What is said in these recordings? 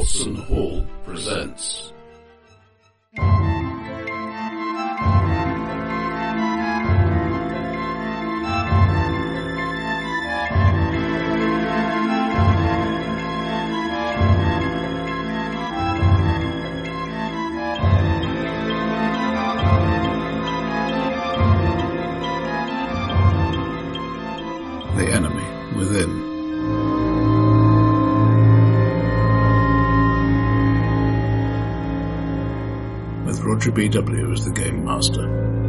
Watson Hall presents. The Enemy Within. With Roger B.W. as the Game Master.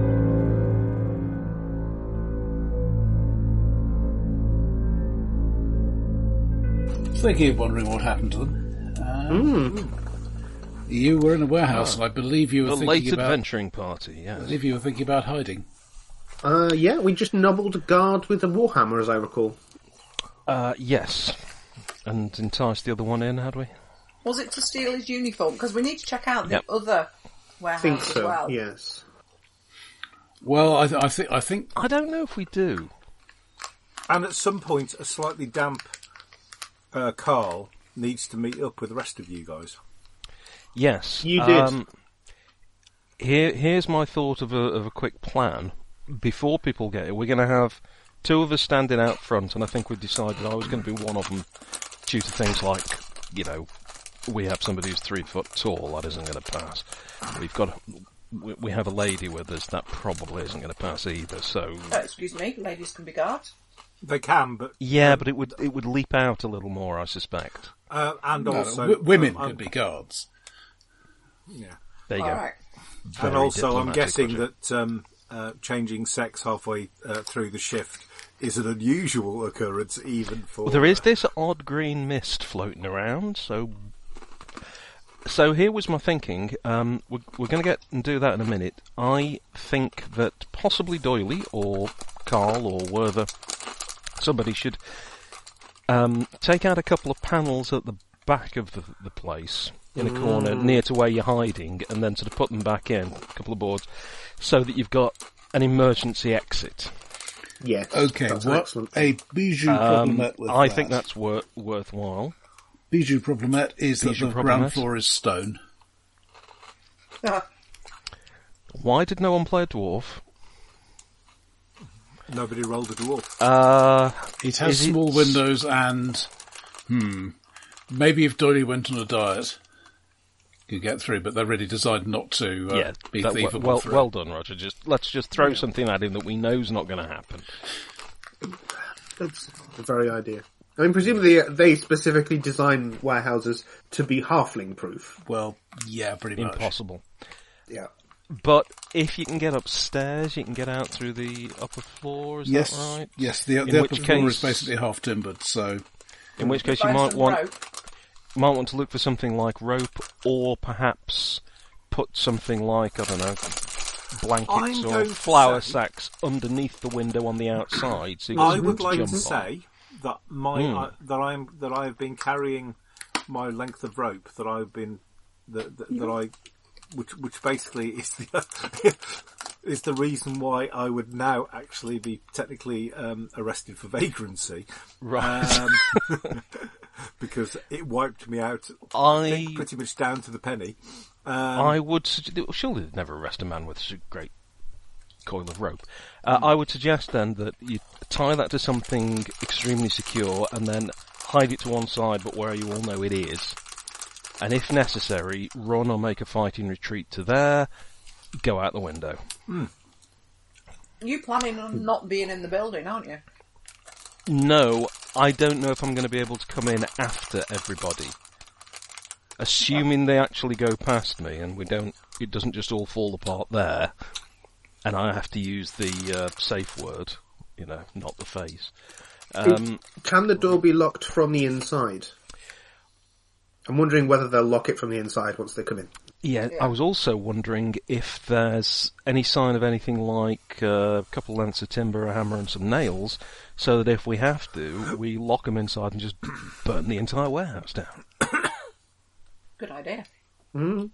Thinking of wondering what happened to them. You were in a warehouse, and I believe you were The thinking late about... adventuring party, yes. I believe you were thinking about hiding. Yeah, we just nobbled a guard with a warhammer, as I recall. Yes. And enticed the other one in, had we? Was it to steal his uniform? Because we need to check out the Yep. other I warehouse think so, as well. yes. Well, I think I don't know if we do. And at some point, a slightly damp Carl needs to meet up with the rest of you guys. Yes. You did. Here's my thought of a quick plan. Before people get here, we're going to have two of us standing out front, and I think we've decided I was going to be one of them due to things like, we have somebody who's 3 foot tall, that isn't going to pass. We have a lady with us, that probably isn't going to pass either, so... Excuse me, ladies can be guards. They can, but... Yeah, but it would leap out a little more, I suspect. And no, also... women could be guards. Yeah. There you go. Alright. And also, I'm diplomatic, guessing Roger. that changing sex halfway through the shift is an unusual occurrence, even for... Well, there is this odd green mist floating around, so here was my thinking. We're going to get and do that in a minute. I think that possibly Doyley or Carl or Werther, somebody should take out a couple of panels at the back of the place, in a corner near to where you're hiding, and then sort of put them back in, a couple of boards, so that you've got an emergency exit. Yes. Okay, that's what excellent. a bijou problemette with I that. think that's worthwhile. Bijou problemette is Bijou that the ground problemette. floor is stone. Why did no one play a dwarf? Nobody rolled a dwarf. It has Is it- small windows and... Maybe if Doyley went on a diet, could get through, but they really decided not to be thievable through. well done, Roger. Let's just throw something at him that we know's not going to happen. That's the very idea. I mean, presumably they specifically design warehouses to be halfling-proof. Well, yeah, pretty much. Impossible. Yeah. But if you can get upstairs, you can get out through the upper floor. Is Yes, that right? yes. The In upper which floor is case- basically half timbered, so In which case, you Find might some want rope. to look for something like rope, or perhaps put something like, I don't know, blankets I'm or going to flour say- sacks underneath the window on the outside, so you I can would like jump to on. say that that I have been carrying my length of rope that I've been which basically is the is the reason why I would now actually be technically arrested for vagrancy, Right. because it wiped me out. I think pretty much down to the penny. I would surely they'd never arrest a man with such a great coil of rope. I would suggest then that you tie that to something extremely secure and then hide it to one side, but where you all know it is. And if necessary, run or make a fighting retreat to there, go out the window. You planning on not being in the building, aren't you? No, I don't know if I'm going to be able to come in after everybody. Assuming they actually go past me and it doesn't just all fall apart there, and I have to use the safe word, not the face. Can the door be locked from the inside? I'm wondering whether they'll lock it from the inside once they come in. Yeah, I was also wondering if there's any sign of anything like a couple of lengths of timber, a hammer and some nails, so that if we have to, we lock them inside and just burn the entire warehouse down. Good idea. Mm.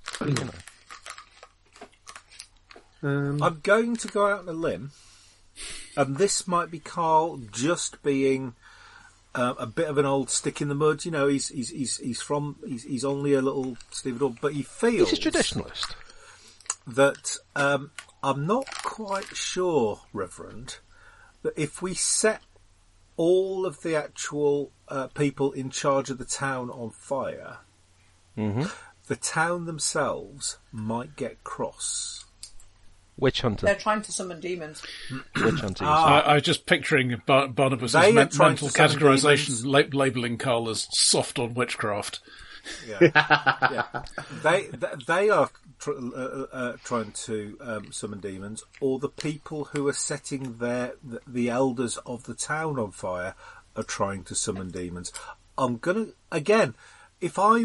I'm going to go out on a limb, and this might be Carl just being a bit of an old stick in the mud. You know, he's only a little stevedore, but he feels he's a traditionalist. That I'm not quite sure, Reverend, that if we set all of the actual people in charge of the town on fire, the town themselves might get cross. Witch hunter. They're trying to summon demons. Witch hunter. I was just picturing Barnabas' mental categorisation, labelling Carl as soft on witchcraft. Yeah. They are trying to summon demons, or the people who are setting the elders of the town on fire are trying to summon demons. I'm gonna again, if that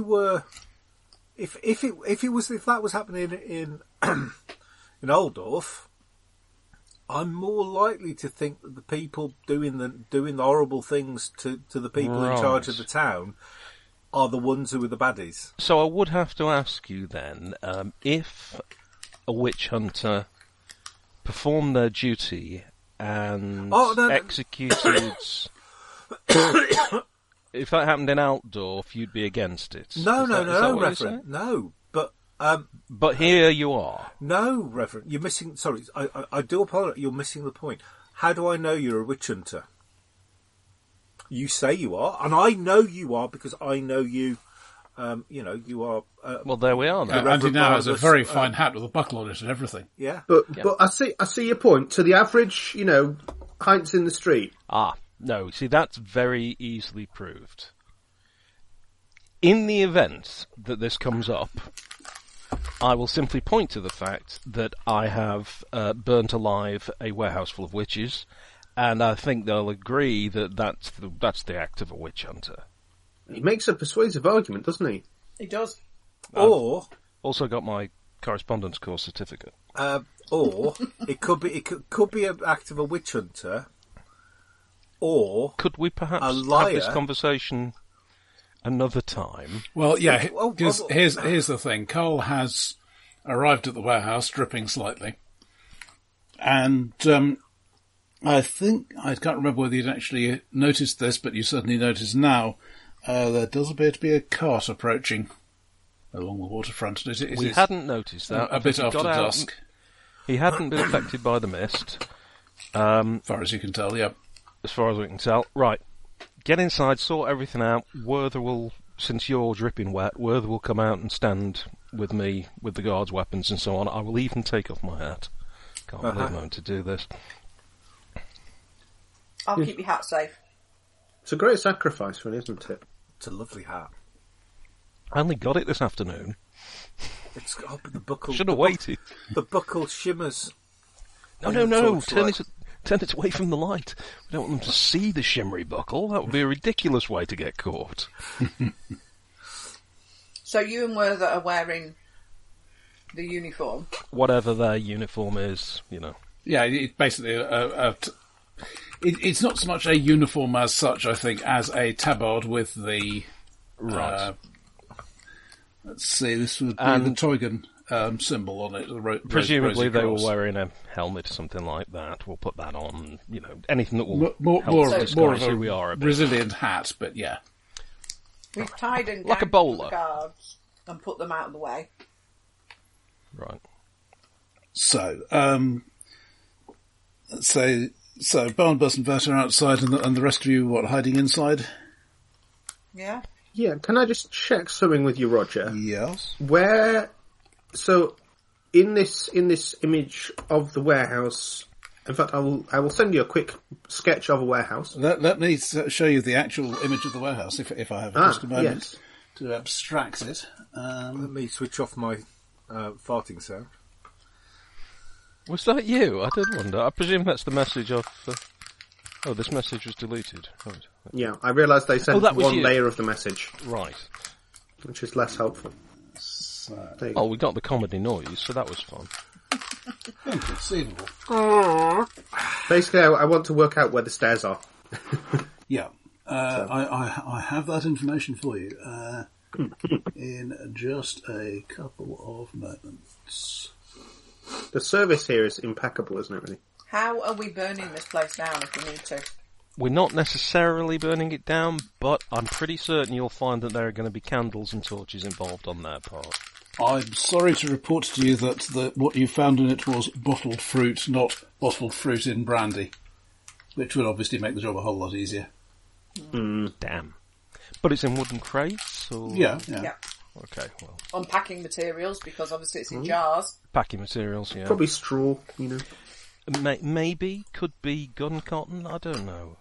was happening in in Aldorf, I'm more likely to think that the people doing the horrible things to the people in charge of the town are the ones who are the baddies. So I would have to ask you then, if a witch hunter performed their duty and executed... if that happened in Altdorf, you'd be against it. No, Reverend. No, but... but here you are. No, Reverend. You're missing... Sorry, I do apologise. You're missing the point. How do I know you're a witch hunter? You say you are, and I know you are because I know you. You are. Well, there we are. Andy now has a very fine hat with a buckle on it and everything. Yeah, but I see your point. To the average, Heinz in the street. No. See, that's very easily proved. In the event that this comes up, I will simply point to the fact that I have burnt alive a warehouse full of witches. And I think they'll agree that that's the act of a witch hunter. He makes a persuasive argument, doesn't he? He does. Or also got my correspondence course certificate. Or it could be an act of a witch hunter. Or could we perhaps have this conversation another time? Well, yeah. Because here's the thing: Carl has arrived at the warehouse, dripping slightly, and. I can't remember whether you'd actually noticed this, but you certainly notice now, there does appear to be a cart approaching along the waterfront. We hadn't noticed that. A bit after dusk. He hadn't been affected by the mist. As far as you can tell, yeah. As far as we can tell. Right. Get inside, sort everything out. Werther will, since you're dripping wet, Werther will come out and stand with me with the guards' weapons and so on. I will even take off my hat. Can't believe I'm having to do this. I'll keep your hat safe. It's a great sacrifice, really, isn't it? It's a lovely hat. I only got it this afternoon. It's got the buckle. Should have waited. The buckle shimmers. No. Turn it away from the light. We don't want them to see the shimmery buckle. That would be a ridiculous way to get caught. So you and Werther are wearing the uniform? Whatever their uniform is, Yeah, it's basically it's not so much a uniform as such, I think, as a tabard with the... Right. Let's see, this would be the Teugen symbol on it. Presumably they were wearing a helmet or something like that. We'll put that on, anything that will more of who we are a bit. Brazilian hat, but yeah. We've tied and like a bowler. The guards and put them out of the way. Right. So, let's say... So, Barnabas and Werther are outside and the rest of you, hiding inside? Yeah. Yeah, can I just check something with you, Roger? Yes. So, in this image of the warehouse, in fact, I will send you a quick sketch of a warehouse. Let me show you the actual image of the warehouse, if I have just a moment to abstract it. Let me switch off my farting sound. Was that you? I did wonder. I presume that's the message of... this message was deleted. Right. Yeah, I realised they sent one layer of the message. Right. Which is less helpful. We got the comedy noise, so that was fun. Inconceivable. Basically, I want to work out where the stairs are. Yeah. I have that information for you in just a couple of moments. The service here is impeccable, isn't it, really? How are we burning this place down if we need to? We're not necessarily burning it down, but I'm pretty certain you'll find that there are going to be candles and torches involved on their part. I'm sorry to report to you that what you found in it was bottled fruit, not bottled fruit in brandy, which would obviously make the job a whole lot easier. Damn. But it's in wooden crates, or... Yeah. Okay, well... Unpacking materials, because obviously it's in jars. Packing materials, yeah. Probably straw, you know. Maybe, could be gun cotton, I don't know.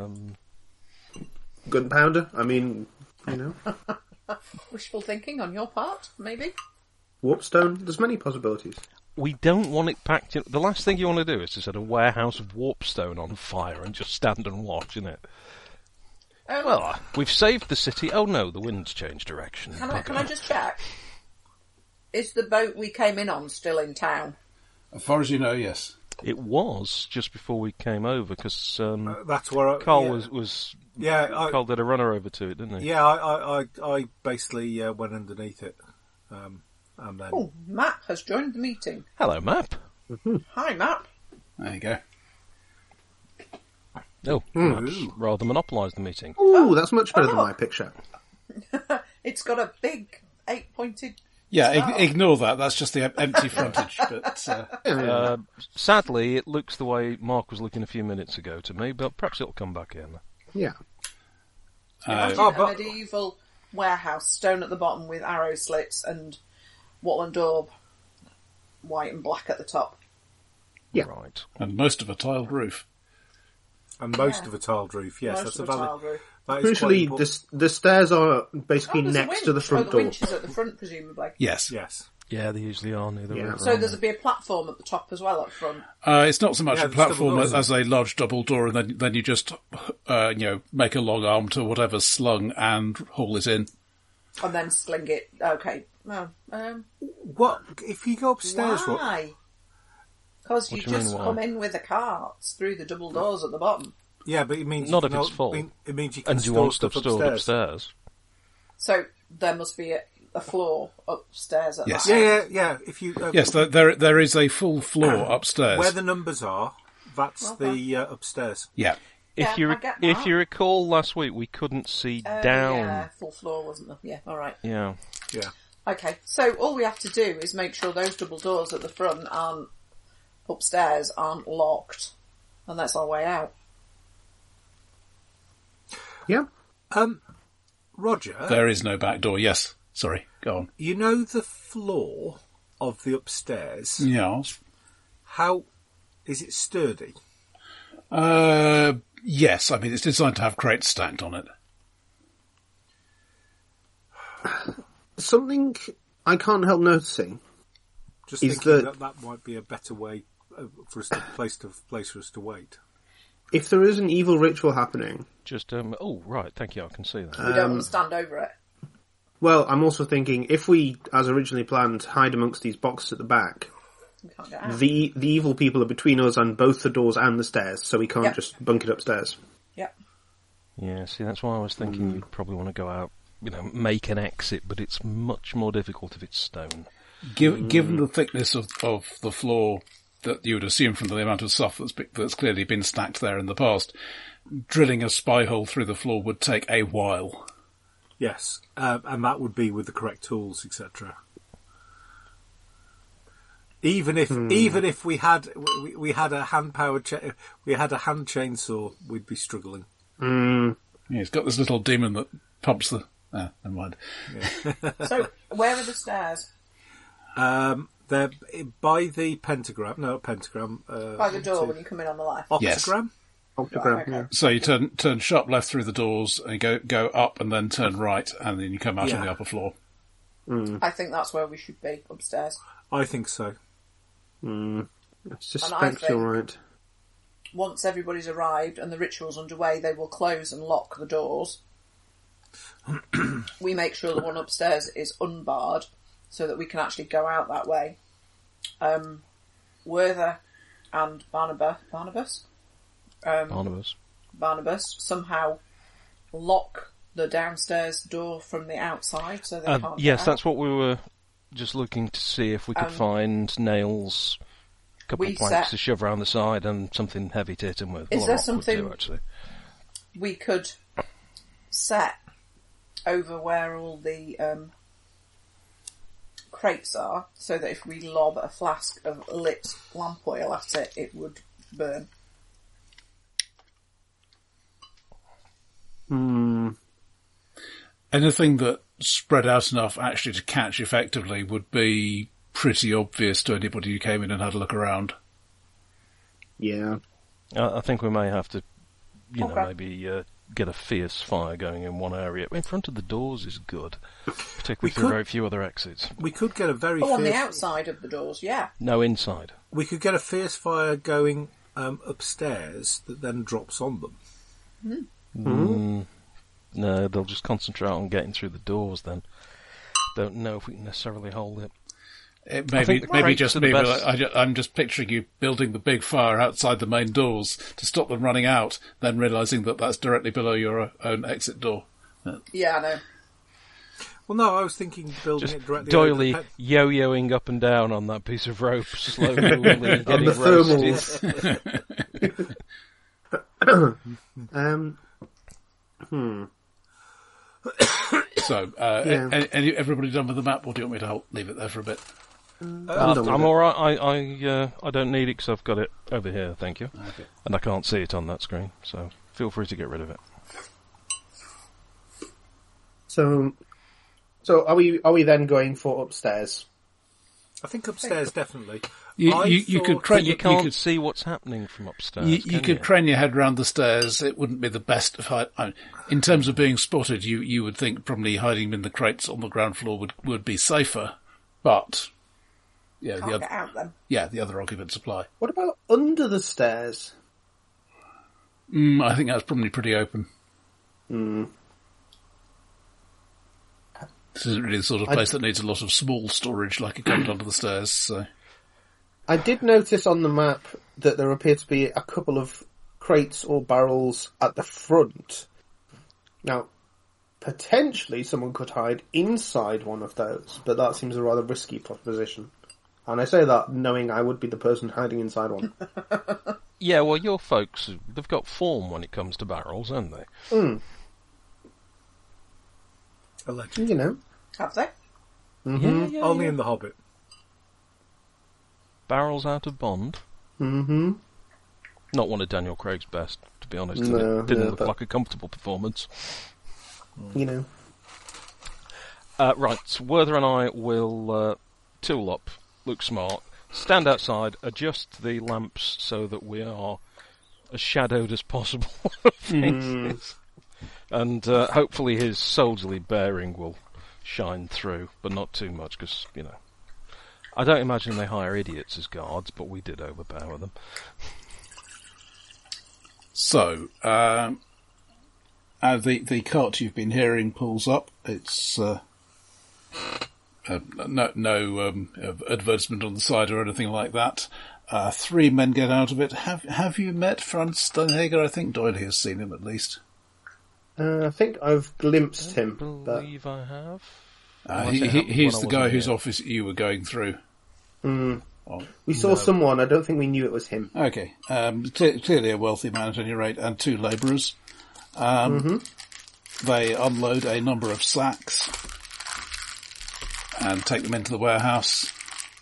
Gunpowder, I mean, you know. Wishful thinking on your part, maybe? Warpstone, there's many possibilities. We don't want it packed in... The last thing you want to do is to set a warehouse of warpstone on fire and just stand and watch, innit? Well, we've saved the city. Oh no, the wind's changed direction. Can I just check? Is the boat we came in on still in town? As far as you know, yes. It was just before we came over, because That's where Carl yeah. was... Yeah, Carl did a runner over to it, didn't he? Yeah, I basically went underneath it, and then. Oh, Map has joined the meeting. Hello, Map. Hi, Map. There you go. Oh, Map's rather monopolised the meeting. Ooh, that's much better than my picture. It's got a big 8-pointed... Yeah, star. ignore that. That's just the empty frontage. But Sadly, it looks the way Mark was looking a few minutes ago to me, but perhaps it'll come back in. Yeah. Imagine Oh, a but- medieval warehouse, stone at the bottom with arrow slits and wattle and daub, white and black at the top. Yeah. Right. and most of a tiled roof. And most of a tiled roof, yes, Most that's of a a valid. tiled roof. That is quite Crucially, important. the stairs are basically Oh, there's a next to the winch. front the door. winch is at the front, presumably. Yes. Yes. Yeah, they usually are near the Yeah. river. So there's be a platform at the top as well up front. It's not so much Yeah, a there's double platform doors, as a large double door, and then you just make a long arm to whatever's slung and haul it in. And then sling it. Okay. Well, What if you go upstairs? Rob? why? Because you What do you mean, just why? come in with the carts through the double doors at the bottom. Yeah, but it means Not you if can it's full. It means you can And you store want stuff stuff stored upstairs. So there must be a floor upstairs at Yes. that. Yeah. If you Yes, there is a full floor upstairs. where the numbers are, that's the upstairs. Yeah. If Yeah, you I get if that. you recall last week, we couldn't see down. Yeah, full floor, wasn't there? Yeah, alright. Yeah. Yeah. Okay, so all we have to do is make sure those double doors at the front upstairs aren't locked. And that's our way out. Yeah. Roger, There is no back door. Yes. Sorry. Go on. you know the floor of the upstairs. Yes. How is it sturdy? Yes. I mean, it's designed to have crates stacked on it. Something I can't help noticing. Just Is thinking that- that might be a better way for us to place for us to wait. If there is an evil ritual happening, Just oh right, thank you. I can see that. We don't want to stand over it. well, I'm also thinking if we, as originally planned, hide amongst these boxes at the back, We can't get out. the evil people are between us and both the doors and the stairs, so we can't Yep. just bunk it upstairs. Yep. Yeah. See, that's why I was thinking you'd probably want to go out. Make an exit, but it's much more difficult if it's stone. Given the thickness of the floor that you would assume from the amount of stuff that's clearly been stacked there in the past, drilling a spy hole through the floor would take a while. Yes, and that would be with the correct tools, etc. Even if we had a hand powered we had a hand chainsaw, we'd be struggling. Yeah, it's got this little demon that pumps the... never mind. So, where are the stairs? They're by the pentagram. No, pentagram. By the door when you come in on the left. Yes. Octagram. Octagram, okay. yeah. So you turn sharp left through the doors and go up and then turn right and then you come out on Yeah. the upper floor. I think that's where we should be, upstairs. I think so. I suspect think- you're right. Once everybody's arrived and the ritual's underway, they will close and lock the doors. We make sure the one upstairs is unbarred so that we can actually go out that way. Werther and Barnabas somehow lock the downstairs door from the outside so they can't get Yes, out. that's what we were just looking to see if we could find nails, a couple we of planks set- to shove around the side, and something heavy to hit him with. Is Well, a there rock would do, something- actually. we could set over where all the crates are, so that if we lob a flask of lit lamp oil at it, it would burn. Anything that spread out enough actually to catch effectively would be pretty obvious to anybody who came in and had a look around. Yeah. I think we may have to, Okay. maybe get a fierce fire going in one area. In front of the doors is good, particularly through could- very few other exits. We could get a very Oh, on the fierce. outside of the doors, yeah. No inside. We could get a fierce fire going upstairs that then drops on them. No, they'll just concentrate on getting through the doors then. Don't know if we can necessarily hold it. It I think the maybe crates just are the me, best. but I'm just picturing you building the big fire outside the main doors to stop them running out, then realising that that's directly below your own exit door. Yeah, I know. Well, no, I was thinking building Just it directly doily over yo-yoing up and down on that piece of rope, slowly getting On the roasted. thermals. So, Yeah. everybody done with the map, or do you want me to leave it there for a bit? I'm done with I'm it. all right. I don't need it because I've got it over here. Thank you. Okay. And I can't see it on that screen, so feel free to get rid of it. So are we then going for upstairs? I think upstairs definitely. You I could thought- train. But you can't see what's happening from upstairs. You could crane your head round the stairs. It wouldn't be the best of height. In terms of being spotted, you would think probably hiding in the crates on the ground floor would be safer. But yeah, Can't get out then. the other occupants apply. What about under the stairs? I think that's probably pretty open. This isn't really the sort of place that needs a lot of small storage like a cupboard under the stairs. So I did notice on the map that there appear to be a couple of crates or barrels at the front. Now, potentially someone could hide inside one of those, but that seems a rather risky proposition. And I say that knowing I would be the person hiding inside one. Yeah, well, your folks, they've got form when it comes to barrels, haven't they? Allegedly. You know. Have they? Yeah, Only in The Hobbit. Barrels out of Bond. Mm-hmm. Not one of Daniel Craig's best, to be honest. No, It didn't yeah, look but- like a comfortable performance. You know. Right, Werther and I will tool up, look smart, stand outside, adjust the lamps so that we are as shadowed as possible of things. And hopefully his soldierly bearing will shine through, but not too much, because, I don't imagine they hire idiots as guards, but we did overpower them. So, the cart you've been hearing pulls up. It's no advertisement on the side or anything like that. 3 men get out of it. Have you met Franz Steinhager? I think Doyle has seen him at least. I think I've glimpsed him. I But, believe I have. He's when the I guy wasn't whose here. office you were going through. we saw someone, I don't think we knew it was him. Okay. Clearly a wealthy man at any rate, and 2 labourers. They unload a number of sacks and take them into the warehouse.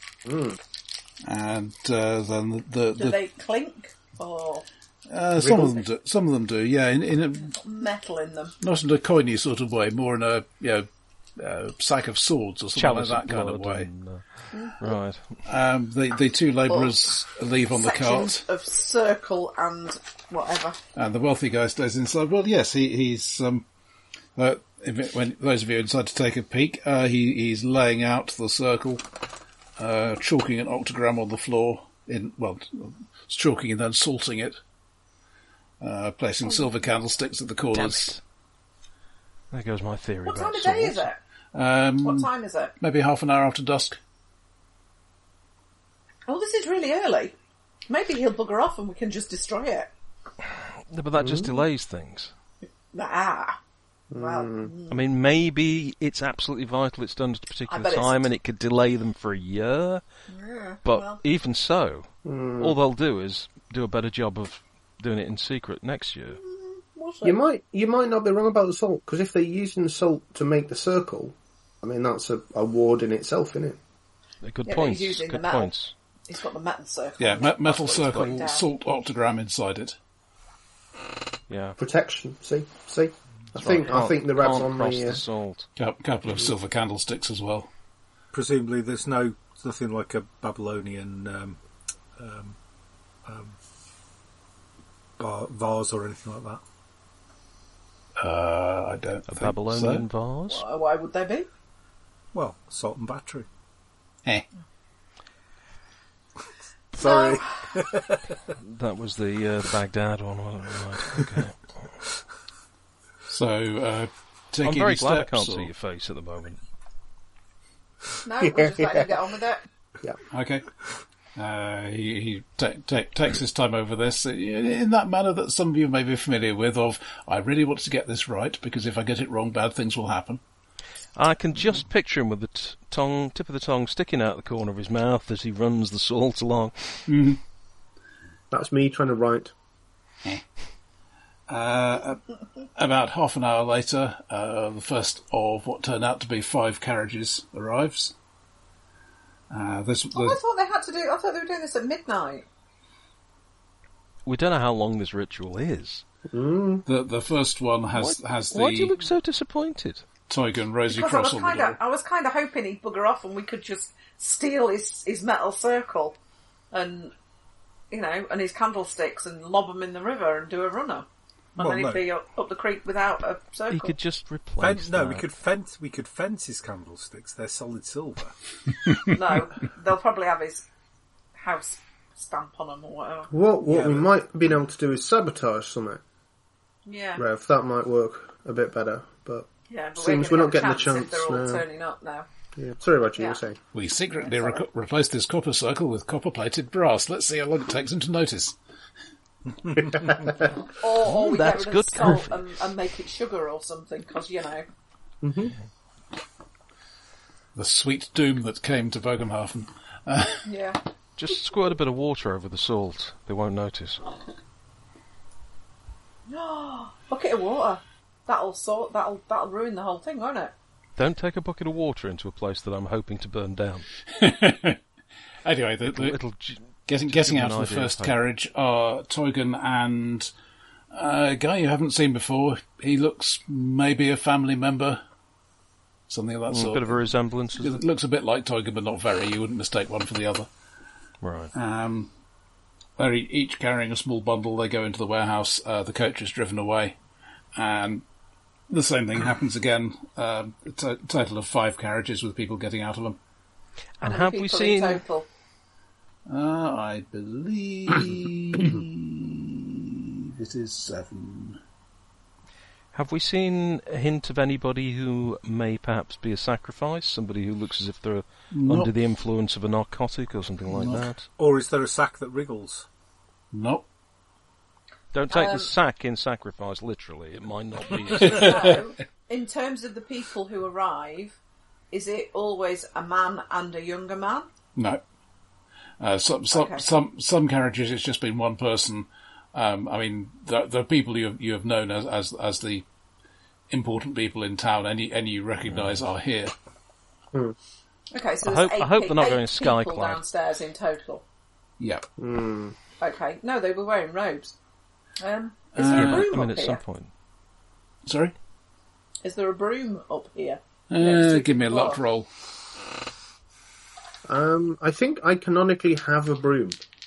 And then Do they clink or some of them do. Yeah, in a, metal in them? not in a coiny sort of way, more in a sack of swords or something Chalice like that kind of blood way. Right. The 2 labourers leave on the Sections cart, of circle and whatever. and the wealthy guy stays inside. Well, yes, he's when those of you inside to take a peek, he's laying out the circle, chalking an octagram on the floor. Chalking and then salting it, placing silver candlesticks at the corners. There goes my theory What about time of day is swords. it? What time is it? Maybe half an hour after dusk. Oh, this is really early. Maybe he'll bugger off and we can just destroy it. No, but that just delays things. Well, I mean, maybe it's absolutely vital it's done at a particular bet it's- time and it could delay them for a year. But well. even so, all they'll do is do a better job of doing it in secret next year. we'll we'll see. You might not be wrong about the salt, because if they're using the salt to make the circle, I mean, that's a ward in itself, isn't it? Good Yeah, but points. he's using the Good metal. points. He's got the metal circle. Yeah, metal That's what he's putting circle, down. salt octagram inside it. Yeah. Protection. See. I Right, think the rab's can't on cross the. the salt. Couple of silver candlesticks as well. Presumably, there's nothing like a Babylonian vase or anything like that. I don't A think Babylonian so. vase. Why would they be? Well, salt and battery. Eh. Sorry. That was the Baghdad one, wasn't it? Right, okay. So, take I'm very any glad I steps, can't or- see your face at the moment. No, we'll just let him get on with it. Okay. He takes his time over this in that manner that some of you may be familiar with of, I really want to get this right, because if I get it wrong, bad things will happen. I can just picture him with the tip of the tongue sticking out the corner of his mouth as he runs the salt along. That's me trying to write. About half an hour later, the first of what turned out to be 5 carriages arrives. I thought they had to do. I thought they were doing this at midnight. We don't know how long this ritual is. The first one has Why do you the look so disappointed? Tiger and Rosy Because Cross on the door. I was kind of hoping he'd bugger off and we could just steal his metal circle and, and his candlesticks and lob them in the river and do a runner. And then he'd be up the creek without a circle. He could just replace that. we could fence his candlesticks. They're solid silver. No, they'll probably have his house stamp on them or whatever. What we might have been able to do is sabotage something. Yeah. Rev, that might work a bit better, but Yeah, but seems we're we're not gonna getting get the a if they're all chance now. turning up now. yeah. Sorry, Roger, you Yeah. were saying. We secretly replaced this copper circle with copper-plated brass. Let's see how long it takes him to notice. Or we That's get rid good of salt coffee. and make it sugar or something, because, The sweet doom that came to Vogelhafen. yeah. Just squirt a bit of water over the salt. They won't notice. Bucket of water. That'll ruin the whole thing, won't it? Don't take a bucket of water into a place that I'm hoping to burn down. Anyway, It'll getting out an of the idea first of hope. carriage are Teugen and a guy you haven't seen before. He looks maybe a family member. Something of that a sort. bit of a resemblance, is It it? looks a bit like Teugen, but not very. You wouldn't mistake one for the other. Right. They're each carrying a small bundle. They go into the warehouse. The coach is driven away. And the same thing happens again. A total of 5 carriages with people getting out of them. And How have many we people seen... in total? I believe it is 7. Have we seen a hint of anybody who may perhaps be a sacrifice? Somebody who looks as if they're Nope. under the influence of a narcotic or something like that? Or is there a sack that wriggles? Nope. Don't take the sack in sacrifice literally. It might not be. So, in terms of the people who arrive, is it always a man and a younger man? No. Some carriages it's just been one person. I mean, the people you have known as the important people in town, and you recognise are here. Okay, so I there's hope they're not going eight sky people clad. downstairs in total. Yeah. Okay, no, they were wearing robes. Is there a broom I mean, up at some here? point. Sorry. Is there a broom up here? Next to Give me a the luck floor? roll. I think I canonically have a broom.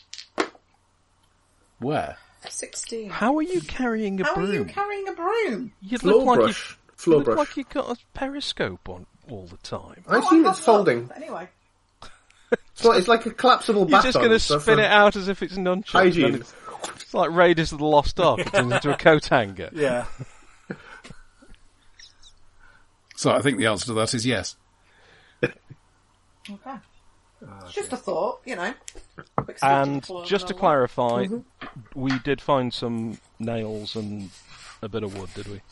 Where? 16. How are you carrying a How broom? are you carrying a broom? You Floor look like brush. you Floor look brush. like you've got a periscope on all the time. I Oh, assume I it's have folding. looked. Anyway. It's like a collapsible You're baton. just going to so spin for it out as if it's nunchucks. Hygiene. Then It's like Raiders of the Lost Ark. It turns into a coat hanger. Yeah. So I think the answer to that is yes. Okay. It's just a thought, Quick switch to And the floor just to all that. clarify, we did find some nails and a bit of wood, did we?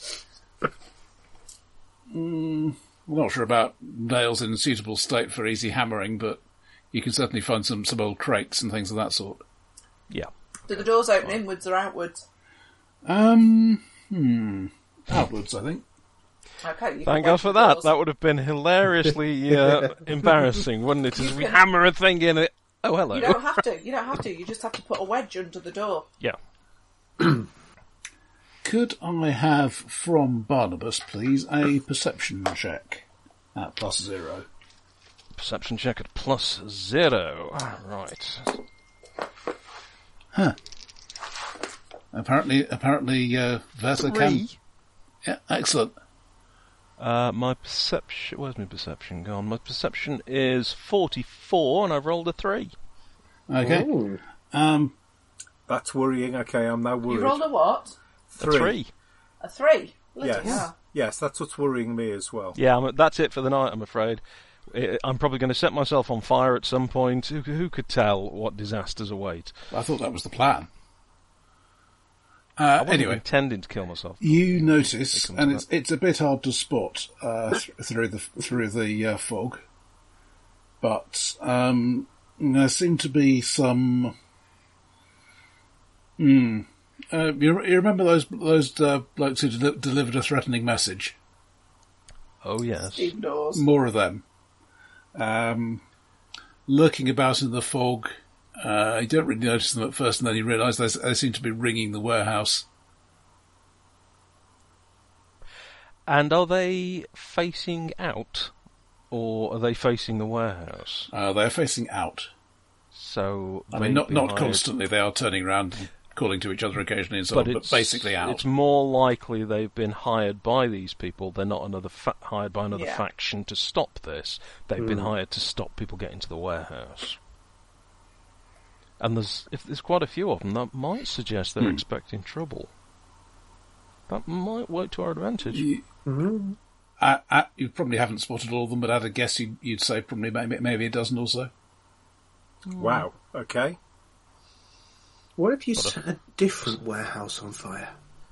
I'm not sure about nails in a suitable state for easy hammering, but you can certainly find some old crates and things of that sort. Yeah. Do the doors open inwards or outwards? Well, Outwards, I think. Okay, you Thank can God for wait that. yours. That would have been hilariously embarrassing, wouldn't it? As we hammer a thing in it. Oh, hello. You don't have to. You don't have to. You just have to put a wedge under the door. Yeah. Could I have from Barnabas, please, a perception check at +0? Perception check at +0. Right. Huh. Apparently, Versa can. Yeah, excellent. My perception... Where's my perception gone? My perception is 44, and I've rolled a 3. Okay. Ooh. That's worrying. Okay, I'm now worried. You rolled a what? 3. A 3. A 3. Bloody Yes. hell. Yes, that's what's worrying me as well. Yeah, that's it for the night, I'm afraid. I'm probably going to set myself on fire at some point. Who could tell what disasters await? I thought that was the plan. I wasn't Anyway, intending to kill myself. you notice, They come and to it's a bit hard to spot through the fog, but there seem to be some. You remember those blokes who delivered a threatening message? Oh, yes. Indoors. More of them. Lurking about in the fog. You don't really notice them at first, and then you realise they seem to be ringing the warehouse. And are they facing out, or are they facing the warehouse? They're facing out. So I mean, they've been not hired- constantly. They are turning around and calling to each other occasionally and so on, but basically out. It's more likely they've been hired by these people. They're not hired by another Yeah. faction to stop this. They've been hired to stop people getting to the warehouse. And if there's quite a few of them, that might suggest they're expecting trouble. That might work to our advantage. You probably haven't spotted all of them, but I'd guess you'd say probably maybe a dozen or so. Wow. Okay. What if you set a different warehouse on fire?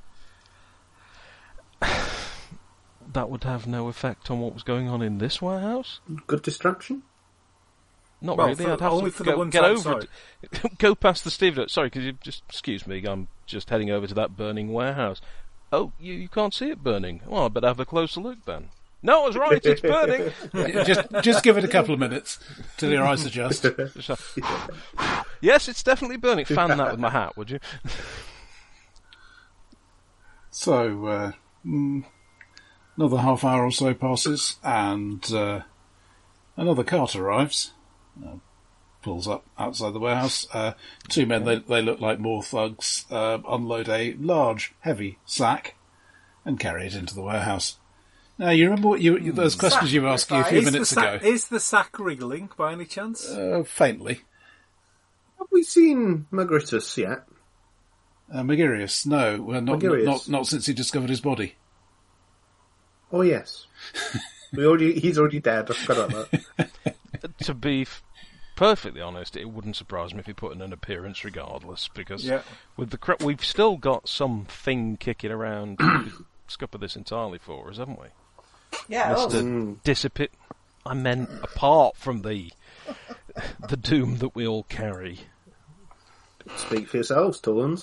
That would have no effect on what was going on in this warehouse? Good distraction? Not Well, really. for- I'd have only to for the go, ones get over outside. it. Go past the Steve. Sorry, could you just excuse me? I'm just heading over to that burning warehouse. Oh, you can't see it burning. Well, I better have a closer look then. No, I was right. It's burning. just give it a couple of minutes till your eyes adjust. Yes, it's definitely burning. Fan that with my hat, would you? So, another half hour or so passes, and another cart arrives. Pulls up outside the warehouse. Two men, they look like more thugs, unload a large, heavy sack and carry it into the warehouse. Now, you remember what those questions you were asking a few minutes ago? Is the sack wriggling by any chance? Faintly. Have we seen Magritus yet? Magirius, no, well, not since he discovered his body. Oh, yes. He's already dead. I forgot about that. To be perfectly honest, it wouldn't surprise me if he put in an appearance regardless, because with the we've still got something kicking around to scupper this entirely for us, haven't we? Yeah, Mr. Dissipate. I meant apart from the doom that we all carry. Speak for yourselves, Torrens.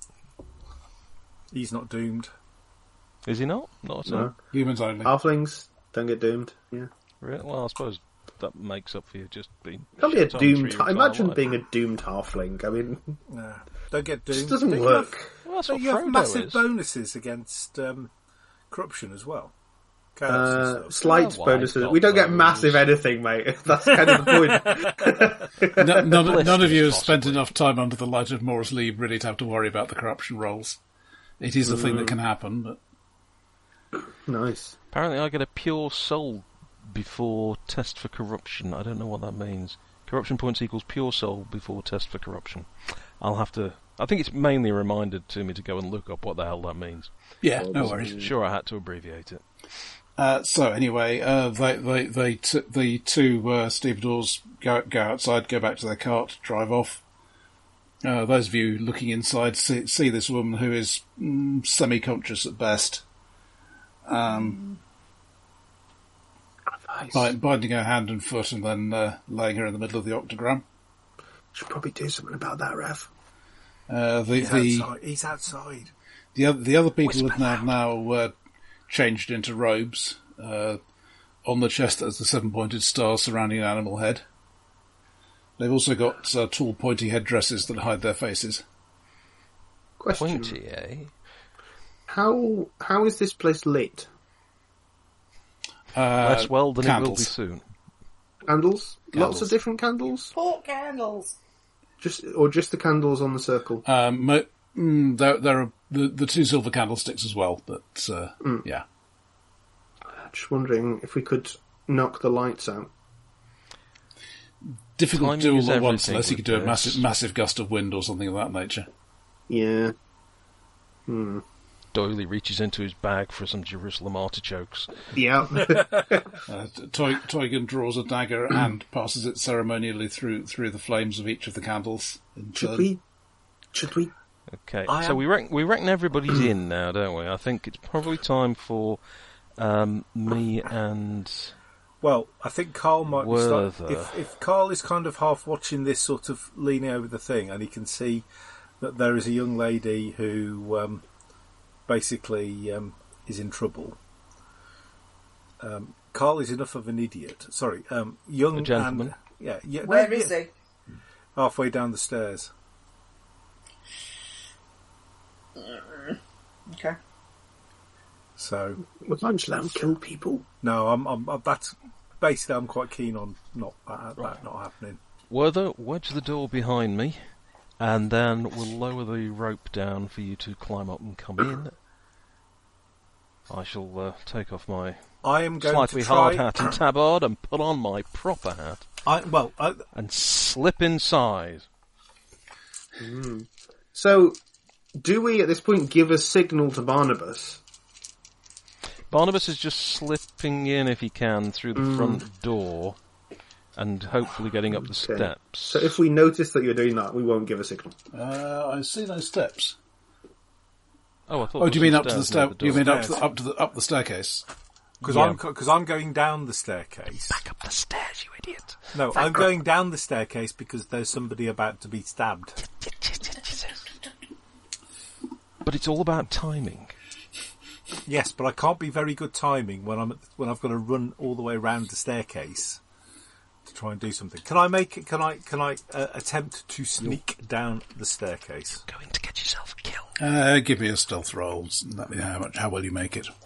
He's not doomed. Is he not? Not at all. No. Humans only. Halflings don't get doomed. Yeah. Really? Well, I suppose that makes up for you just being... Can't be a shit on for doomed... your entire Imagine life. being a doomed halfling. I mean, No, don't get it doomed. just doesn't Don't you work. Well, that's Don't what you have Frodo massive is. bonuses against corruption as well? Chaos and stuff. Slight Well, bonuses. why We don't get not massive anything, mate. That's kind of the point. None of you have spent Possibly. enough time under the light of Morris Lee really to have to worry about the corruption rolls. It is a thing that can happen, but Nice. Apparently I get a pure soul before test for corruption. I don't know what that means. Corruption points equals pure soul before test for corruption. I'll have to... I think it's mainly a reminder to me to go and look up what the hell that means. yeah, no worries. Sure, I had to abbreviate it. So anyway, the two stevedores go outside, go back to their cart, drive off. Those of you looking inside see this woman who is semi-conscious at best, binding her hand and foot and then laying her in the middle of the octagram. Should probably do something about that, Rev. He's outside. The other people have now changed into robes. On the chest, there's the 7-pointed star surrounding an animal head. They've also got tall, pointy headdresses that hide their faces. Question. Pointy, eh? How is this place lit? Less well than candles. it will be soon. Candles? Lots Candles. of different candles? Pork candles. Just the candles on the circle? There are the 2 silver candlesticks as well, but yeah. Just wondering if we could knock the lights out. Difficult to do Timing all is at once everything unless you could do a with this. massive gust of wind or something of that nature. Yeah. Doyley reaches into his bag for some Jerusalem artichokes. Yeah. Toygan draws a dagger and passes it ceremonially through the flames of each of the candles. Should we? Okay, so we reckon everybody's in now, don't we? I think it's probably time for me and... Well, I think Carl might be starting... Werther. If Carl is kind of half watching this, sort of leaning over the thing, and he can see that there is a young lady who basically is in trouble. Carl is enough of an idiot. Sorry, young A gentleman. And, yeah. Where is he? Halfway down the stairs. Okay. So Would Lunch Lamb kill people? no, I'm that's basically I'm quite keen on that not happening. Werther, wedge the door behind me, and then we'll lower the rope down for you to climb up and come in. I shall take off my I am going slightly to try. hard hat and tabard and put on my proper hat and slip inside. So, do we at this point give a signal to Barnabas? Barnabas is just slipping in, if he can, through the front door and hopefully getting up the steps. So if we notice that you're doing that, we won't give a signal. I see no steps. Oh, I thought. Oh, do you mean up to stairs the near stair? door. You mean up the staircase? Because I'm going down the staircase. Back up the stairs, you idiot! No, I'm going down the staircase because there's somebody about to be stabbed. But it's all about timing. Yes, but I can't be very good timing when I've got to run all the way around the staircase to try and do something. Can I attempt to sneak down the staircase? Going to get yourself a kill. Give me a stealth roll and let me know how well you make it.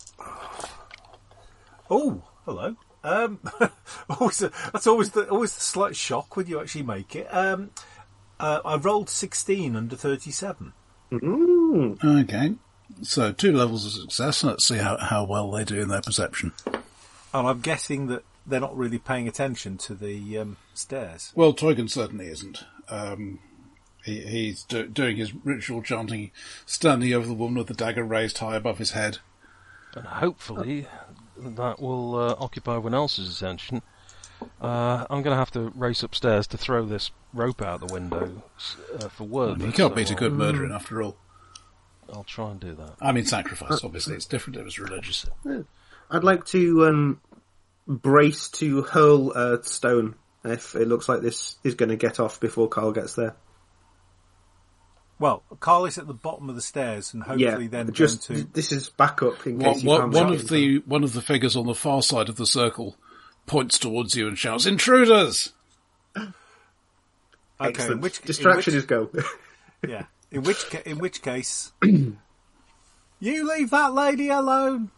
Oh, hello. That's always the slight shock when you actually make it. I rolled 16 under 37. Okay. So 2 levels of success. Let's see how well they do in their perception. And I'm guessing that they're not really paying attention to the stairs. Well, Toygan certainly isn't. He's doing his ritual chanting, standing over the woman with the dagger raised high above his head. And hopefully that will occupy everyone else's attention. I'm going to have to race upstairs to throw this rope out the window for Werther. You can't beat a good murdering after all. I'll try and do that. I mean, sacrifice, obviously. It's different if it's religious. I'd like to brace to hurl a stone if it looks like this is going to get off before Carl gets there. Well, Carl is at the bottom of the stairs, and hopefully then just going to... this is backup in case you One can't one of the figures on the far side of the circle points towards you and shouts, "Intruders!" Okay, Excellent. Distraction is go. Yeah. In which case, you leave that lady alone.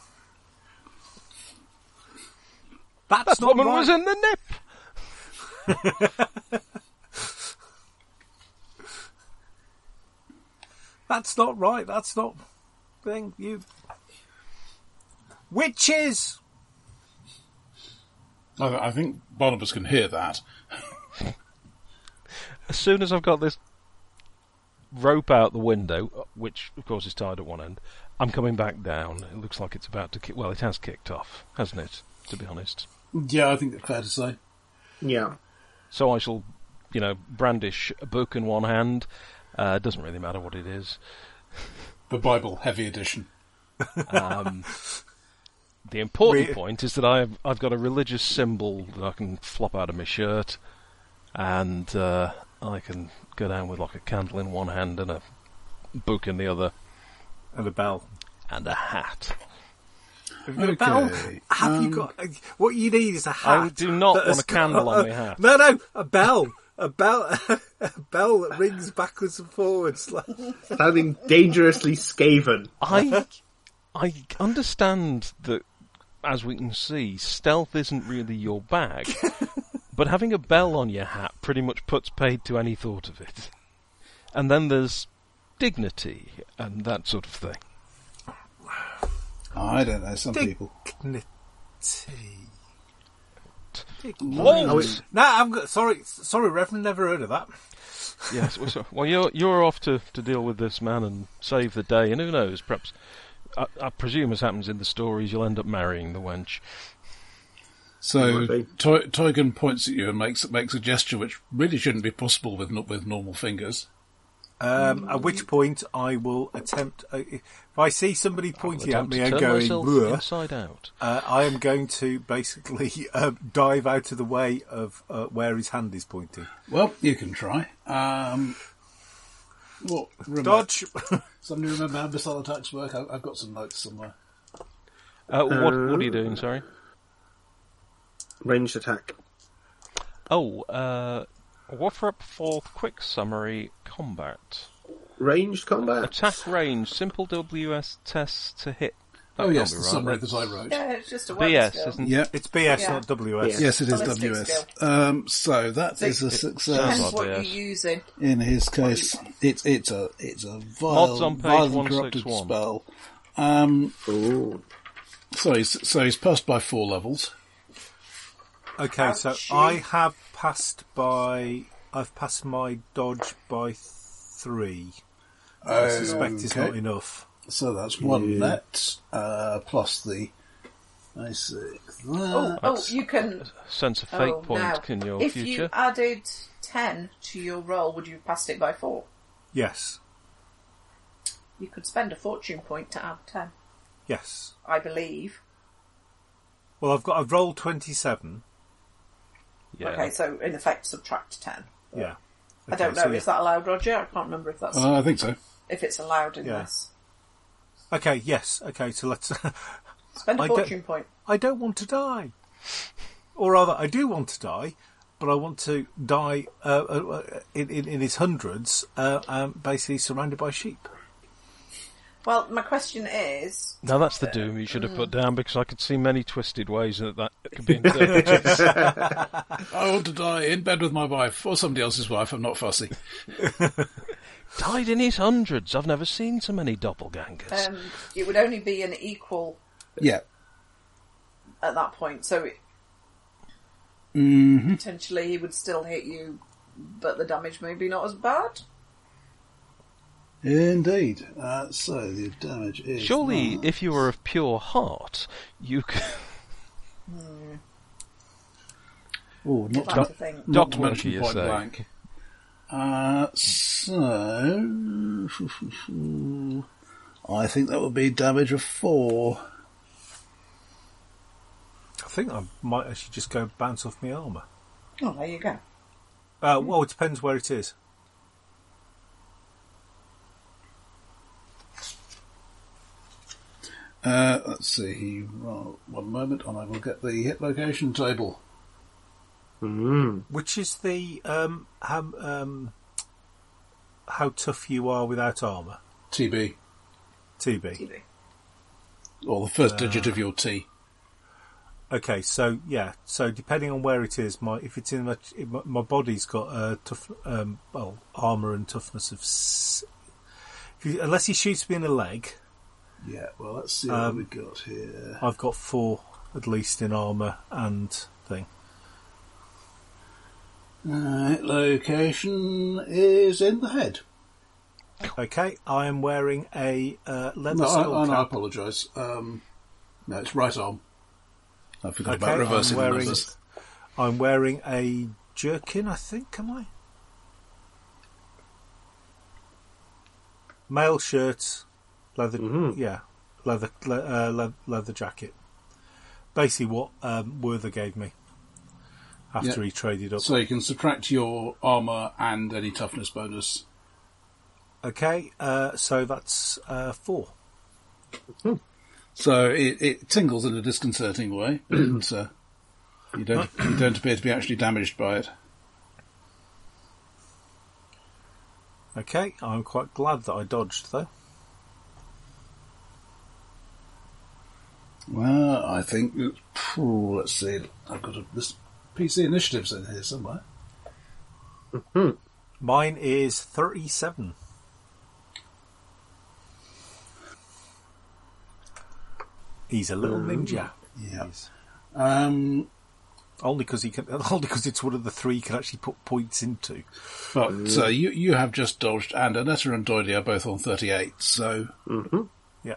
That woman right. was in the nip. That's not right. That's not thing. You witches. I think Barnabas can hear that. As soon as I've got this rope out the window, which of course is tied at one end, I'm coming back down. It looks like it's about to kick. Well, it has kicked off, hasn't it? To be honest. Yeah, I think that's fair to say. Yeah. So I shall, brandish a book in one hand. It doesn't really matter what it is. The Bible, heavy edition. The important point is that I've got a religious symbol that I can flop out of my shirt, and I can go down with like a candle in one hand and a book in the other. And a bell. And a hat. Have you got a bell? Have you got... What you need is a hat. I do not want a candle on my hat. No, a bell. A bell that rings backwards and forwards. Sounding dangerously Skaven. I understand that, as we can see, stealth isn't really your bag, but having a bell on your hat pretty much puts paid to any thought of it. And then there's dignity and that sort of thing. I don't know, some people. Dignity. What? No, I'm sorry, Reverend, never heard of that. Yes, well, you're off to deal with this man and save the day, and who knows, perhaps, I presume as happens in the stories, you'll end up marrying the wench. So, Toygan points at you and makes a gesture which really shouldn't be possible with normal fingers. At which point I will attempt... if I see somebody pointing at me and going, inside out. I am going to basically dive out of the way of where his hand is pointing. Well, you can try. Dodge! Somebody remember how missile attacks work? I've got some notes somewhere. What are you doing, sorry? Ranged attack. Offer up for quick summary combat. Ranged combat? Attack range, simple WS test to hit. That yes, the summary that I wrote. Yeah, it's just a BS, skill. isn't it? Yeah. It's BS, not WS. Yes, it is Ballistic WS. skill. So that is a success. Depends what you're using. In his case, it's a Mods on vile page and corrupted 161. spell. So he's passed by 4 levels. Okay, so Ouchie. I've passed my dodge by 3. I suspect it's not enough. So that's 1 net, plus the... I see. You can... Sense of fate point now, in your if future. you added 10 to your roll, would you have passed it by 4? Yes. You could spend a fortune point to add 10, Yes. I believe. Well, I've rolled 27. Yeah. Okay, so in effect subtract 10. Yeah. I don't know, is that allowed, Roger? I can't remember if that's... I think so. if it's allowed in this. Okay, yes. Okay, so let's... Spend a fortune point. I don't want to die. Or rather, I do want to die, but I want to die in his hundreds, basically surrounded by sheep. Well, my question is... Now that's the doom you should have put down, because I could see many twisted ways that could be interpreted. I want to die in bed with my wife, or somebody else's wife, I'm not fussy. Died in his hundreds. I've never seen so many doppelgangers. It would only be an equal... Yeah. At that point, so potentially he would still hit you, but the damage may be not as bad. Indeed. So the damage is... Surely, if you were of pure heart, you could... Oh, not I'd like to think. not to What mention do you point say? blank. So... I think that would be damage of 4. I think I might actually just go bounce off my armour. Oh, there you go. Well, it depends where it is. Let's see. One moment, and I will get the hit location table. Which is the how tough you are without armour? TB. TB. Or the first digit of your T. Okay, so yeah, so depending on where it is, if it's in my body's got tough, armour and toughness of. Unless he shoots me in the leg. Yeah, well, let's see what we've got here. I've got 4 at least in armour and thing. Location is in the head. Okay, I am wearing a leather skull cap. I apologise. No, it's right arm. I forgot Okay, about reversing the numbers. I'm wearing a jerkin, I think, am I? Mail shirt, leather, leather jacket. Basically what Werther gave me after he traded up. So you can subtract your armour and any toughness bonus. Okay, so that's 4. So it tingles in a disconcerting way, but you don't appear to be actually damaged by it. Okay, I'm quite glad that I dodged, though. Well, I think... let's see. I've got this PC initiatives in here somewhere. Mine is 37. He's a little ninja. Yeah. Only because it's one of the three you can actually put points into. But you have just dodged, and Annetta and Doily are both on 38. So Yeah.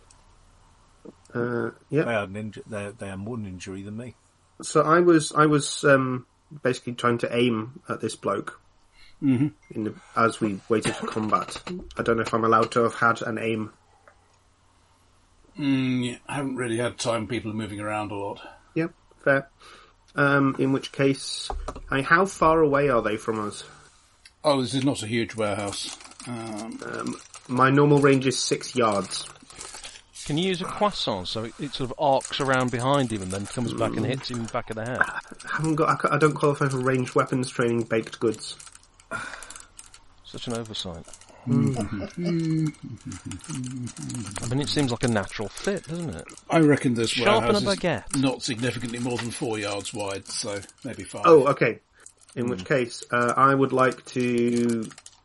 Yeah. They are ninja. They are more ninja than me. So I was basically trying to aim at this bloke as we waited for combat. I don't know if I'm allowed to have had an aim. I haven't really had time. People are moving around a lot. Yep, fair. In which case, how far away are they from us? Oh, this is not a huge warehouse. My normal range is 6 yards. Can you use a croissant so it sort of arcs around behind him and then comes back and hits him in the back of the head? I don't qualify for ranged weapons training baked goods. Such an oversight. I mean, it seems like a natural fit, doesn't it? I reckon this Sharpen warehouse a baguette. is not significantly more than 4 yards wide, so maybe 5. Oh, okay. In which case, I would like to...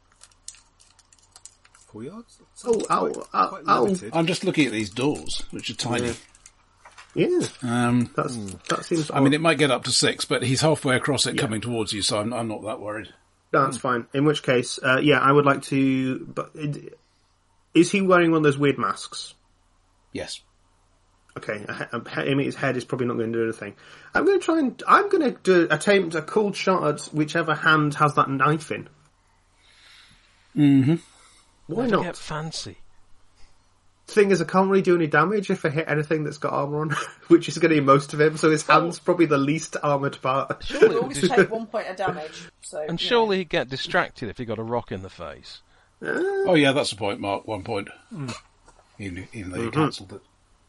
4 yards? Quite I'll... I'm just looking at these doors, which are tiny. Yeah. That seems odd. I mean, it might get up to 6, but he's halfway across it coming towards you, so I'm not that worried. That's fine. In which case, I would like to... But is he wearing one of those weird masks? Yes. Okay, aiming his head is probably not going to do anything. I'm going to attempt a cold shot at whichever hand has that knife in. Mm-hmm. Why not? Get fancy. Thing is, I can't really do any damage if I hit anything that's got armour on, which is going to be most of him, so his hand's probably the least armoured part. Surely always take 1 point of damage. So, and surely he'd get distracted if he got a rock in the face. Oh yeah, that's a point, Mark. 1 point. Even though you cancelled it.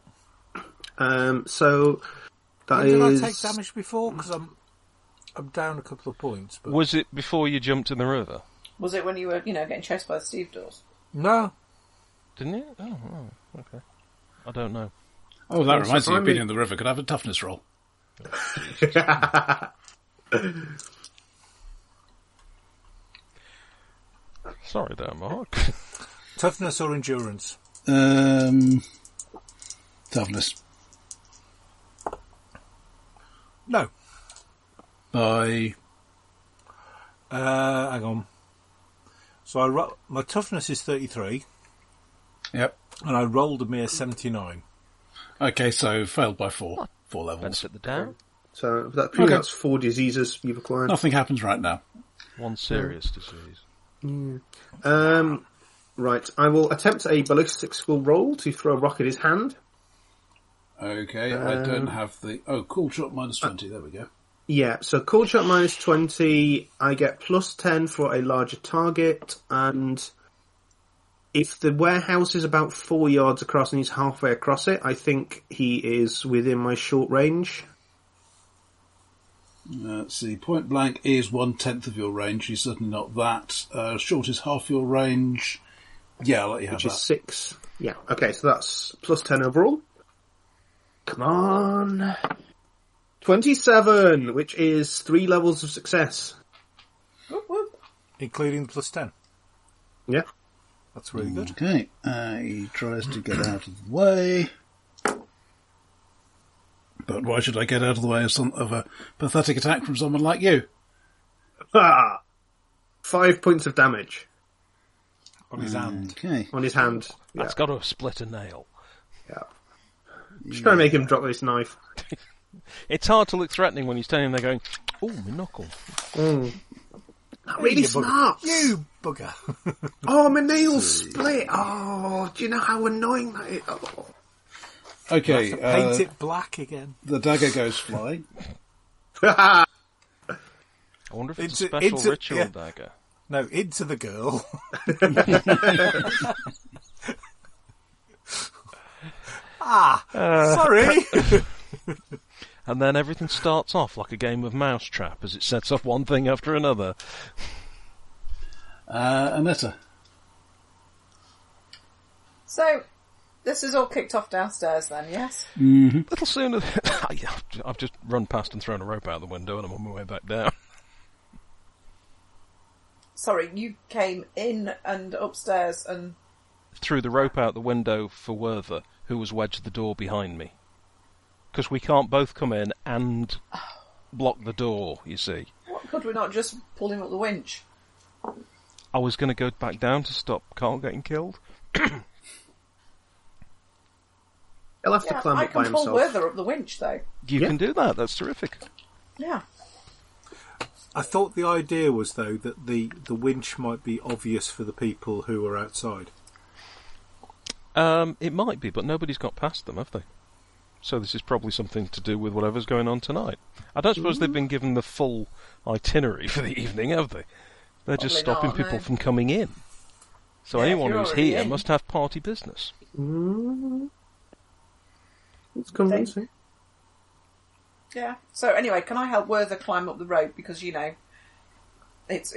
So that Did is... I take damage before? Because I'm down a couple of points. But... Was it before you jumped in the river? Was it when you were, getting chased by the stevedores? No. Didn't you? Oh, okay. I don't know. Oh, that reminds me of being in the river. Could I have a toughness roll? Sorry there, Mark. Toughness or endurance? Toughness. No. By... hang on. So my toughness is 33. Yep. And I rolled a mere 79. Okay, so failed by 4 levels. Benefit the down. So that's 4 diseases you've acquired. Nothing happens right now. One serious disease. Right, I will attempt a ballistic skill roll to throw a rock at his hand. Okay, I don't have the... Oh, cool shot minus 20, there we go. Yeah, so cold shot minus 20, I get plus 10 for a larger target, and if the warehouse is about 4 yards across and he's halfway across it, I think he is within my short range. Let's see, point blank is 1/10 of your range. He's certainly not that. Short is half your range. Yeah, I'll let you have which that. is 6. Yeah, okay, so that's plus 10 overall. Come on. 27, which is 3 levels of success. Whoop, whoop. Including plus 10. Yeah. That's really good. Okay, he tries to get out of the way. But why should I get out of the way of a pathetic attack from someone like you? 5 points of damage. On his hand. Okay. On his hand. That's got to have split a nail. Yeah. Just trying to make him drop this knife. It's hard to look threatening when you're standing there going, "Oh, my knuckle." That really smart. You bugger. Oh, my nail's split. Oh, do you know how annoying that is? Oh. Okay, Paint it black again. the dagger goes flying. I wonder if it's a special ritual dagger. No, into the girl. Sorry. And then everything starts off like a game of mousetrap as it sets off one thing after another. Anetta. So, this is all kicked off downstairs then, yes? Mm-hmm. Little sooner. I've just run past and thrown a rope out the window, and I'm on my way back down. Sorry, you came in and upstairs and... Threw the rope out the window for Werther, who was wedged the door behind me. Because we can't both come in and block the door, you see. What, could we not just pull him up the winch? I was going to go back down to stop Carl getting killed. He'll have to climb up by I can pull himself. Werther up the winch, though. You can do that, that's terrific. Yeah. I thought the idea was, though, that the winch might be obvious for the people who are outside. It might be, but nobody's got past them, have they? So this is probably something to do with whatever's going on tonight. I don't suppose they've been given the full itinerary for the evening, have they? They're just Probably stopping not, people no. from coming in. So Yeah, anyone if you're who's already here in. must have party business. It's convincing. Yeah. So anyway, can I help Werther climb up the rope? Because, you know, it's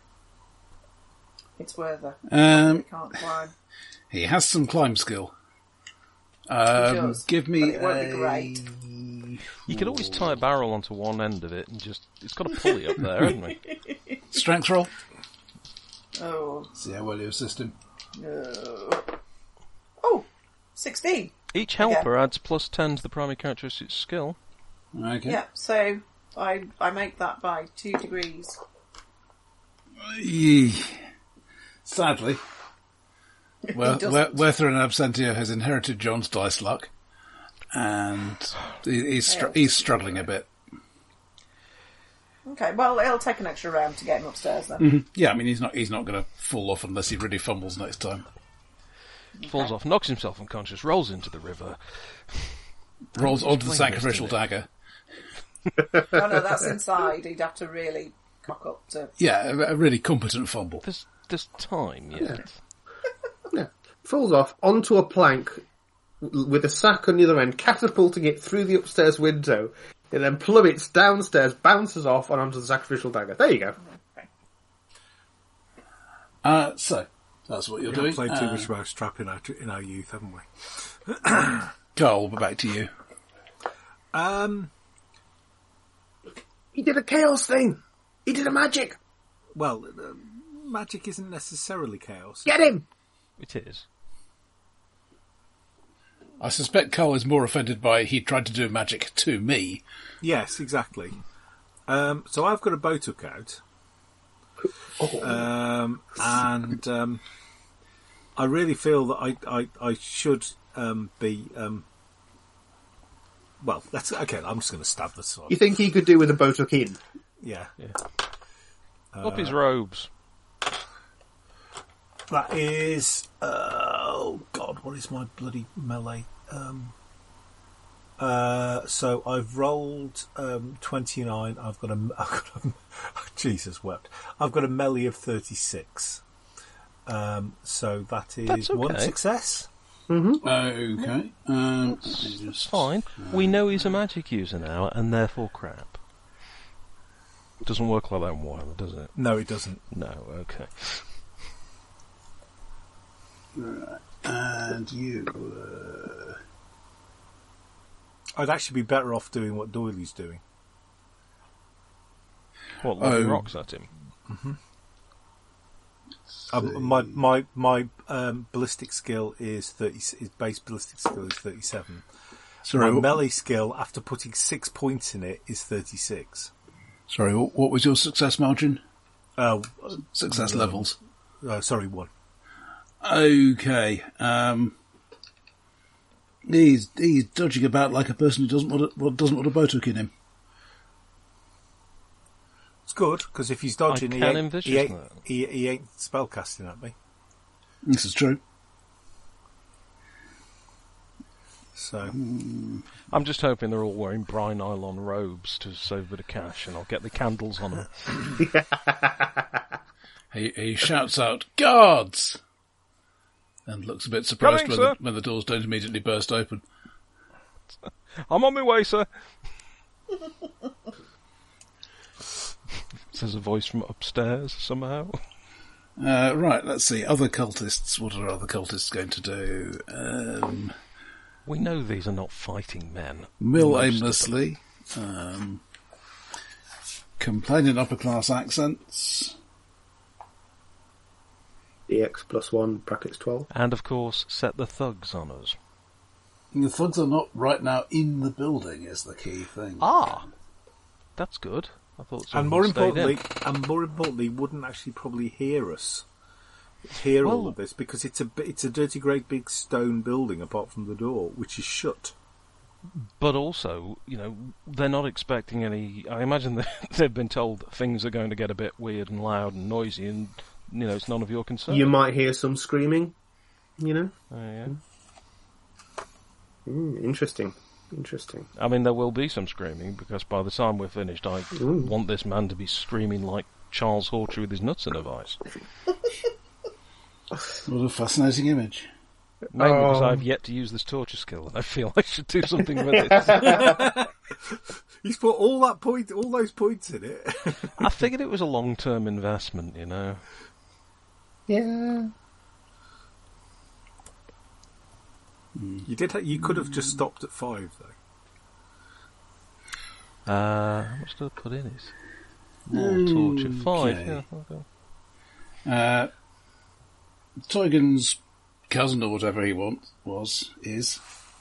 Werther. He can't climb. He has some climb skill. does, Give me but it won't be great. You could always tie a barrel onto one end of it and just... It's got a pulley up there, hasn't it? Strength roll. Oh. See how well you assist him. No. Oh, 16. Each helper adds plus 10 to the primary characteristic skill. Okay. Yeah, so I make that by 2 degrees. Sadly, Werther in Absentia has inherited John's dice luck, and he's struggling a bit. Okay, well, it'll take an extra round to get him upstairs then. Mm-hmm. Yeah, I mean he's not going to fall off unless he really fumbles next time. Falls off, knocks himself unconscious, rolls into the river. Rolls onto the explain sacrificial this, dagger. Oh no, that's inside. He'd have to really cock up to... Yeah, a really competent fumble. There's time yet. Yeah. Falls off onto a plank with a sack on the other end, catapulting it through the upstairs window. It then plummets downstairs, bounces off, and onto the sacrificial dagger. There you go. So, that's what you're We've doing. played too much mousetrap in our youth, haven't we? Carl, we're back to you. He did a chaos thing. He did a magic. Well, magic isn't necessarily chaos. Get him. It is. I suspect Carl is more offended by he tried to do magic to me. Yes, exactly. So I've got a bow hook out. And I really feel that I should be... well, that's okay. I'm just going to stab the sword. You think he could do with a boat hook in? Yeah. Up his robes. That is... oh, God, what is my bloody melee? So I've rolled 29. I've got a Jesus wept. I've got a melee of 36. So that is That's okay. one success. Okay. It's fine. We know he's a magic user now, and therefore crap. Doesn't work like that in Warhammer, does it? No, it doesn't. No, okay. Right. And you... I'd actually be better off doing what Doyley's doing. What, lobbing rocks at him? My ballistic skill is 30. His base ballistic skill is 37. Sorry, My melee skill, after putting 6 points in it, is 36. Sorry, what was your success margin? Success no. levels. Sorry, 1. Okay. He's dodging about like a person who doesn't want a bow hook in him. It's good, because if he's dodging, I he can ain't envision that. he ain't spellcasting at me. This is true. So I'm just hoping they're all wearing brine nylon robes to save a bit of cash, and I'll get the candles on them. He shouts out, "Guards!" and looks a bit surprised Coming, when the doors don't immediately burst open. I'm on my way, sir. Says a voice from upstairs somehow. Right, let's see. Other cultists. What are other cultists going to do? We know these are not fighting men. Mill Most of aimlessly. Complain in upper class accents. DX +1 brackets 12. And of course, set the thugs on us. The thugs are not right now in the building is the key thing. Ah, that's good. I thought And someone stayed in. more importantly, wouldn't actually probably hear us. Hear all of this because it's a dirty, great big stone building apart from the door, which is shut. But also, they're not expecting any. I imagine that they've been told that things are going to get a bit weird and loud and noisy, and it's none of your concern. You might hear some screaming, Yeah. Interesting. I mean, there will be some screaming because by the time we're finished, I want this man to be screaming like Charles Hawtrey with his nuts in a vice. What a fascinating image. Mainly because I've yet to use this torture skill, and I feel I should do something with it. He's put all those points in it. I figured it was a long-term investment, Yeah. You could have just stopped at 5 though. How much did I put in it? More torture. 5. Okay. Yeah, okay. Teugen's cousin or whatever he is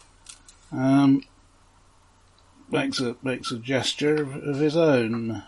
makes a gesture of his own.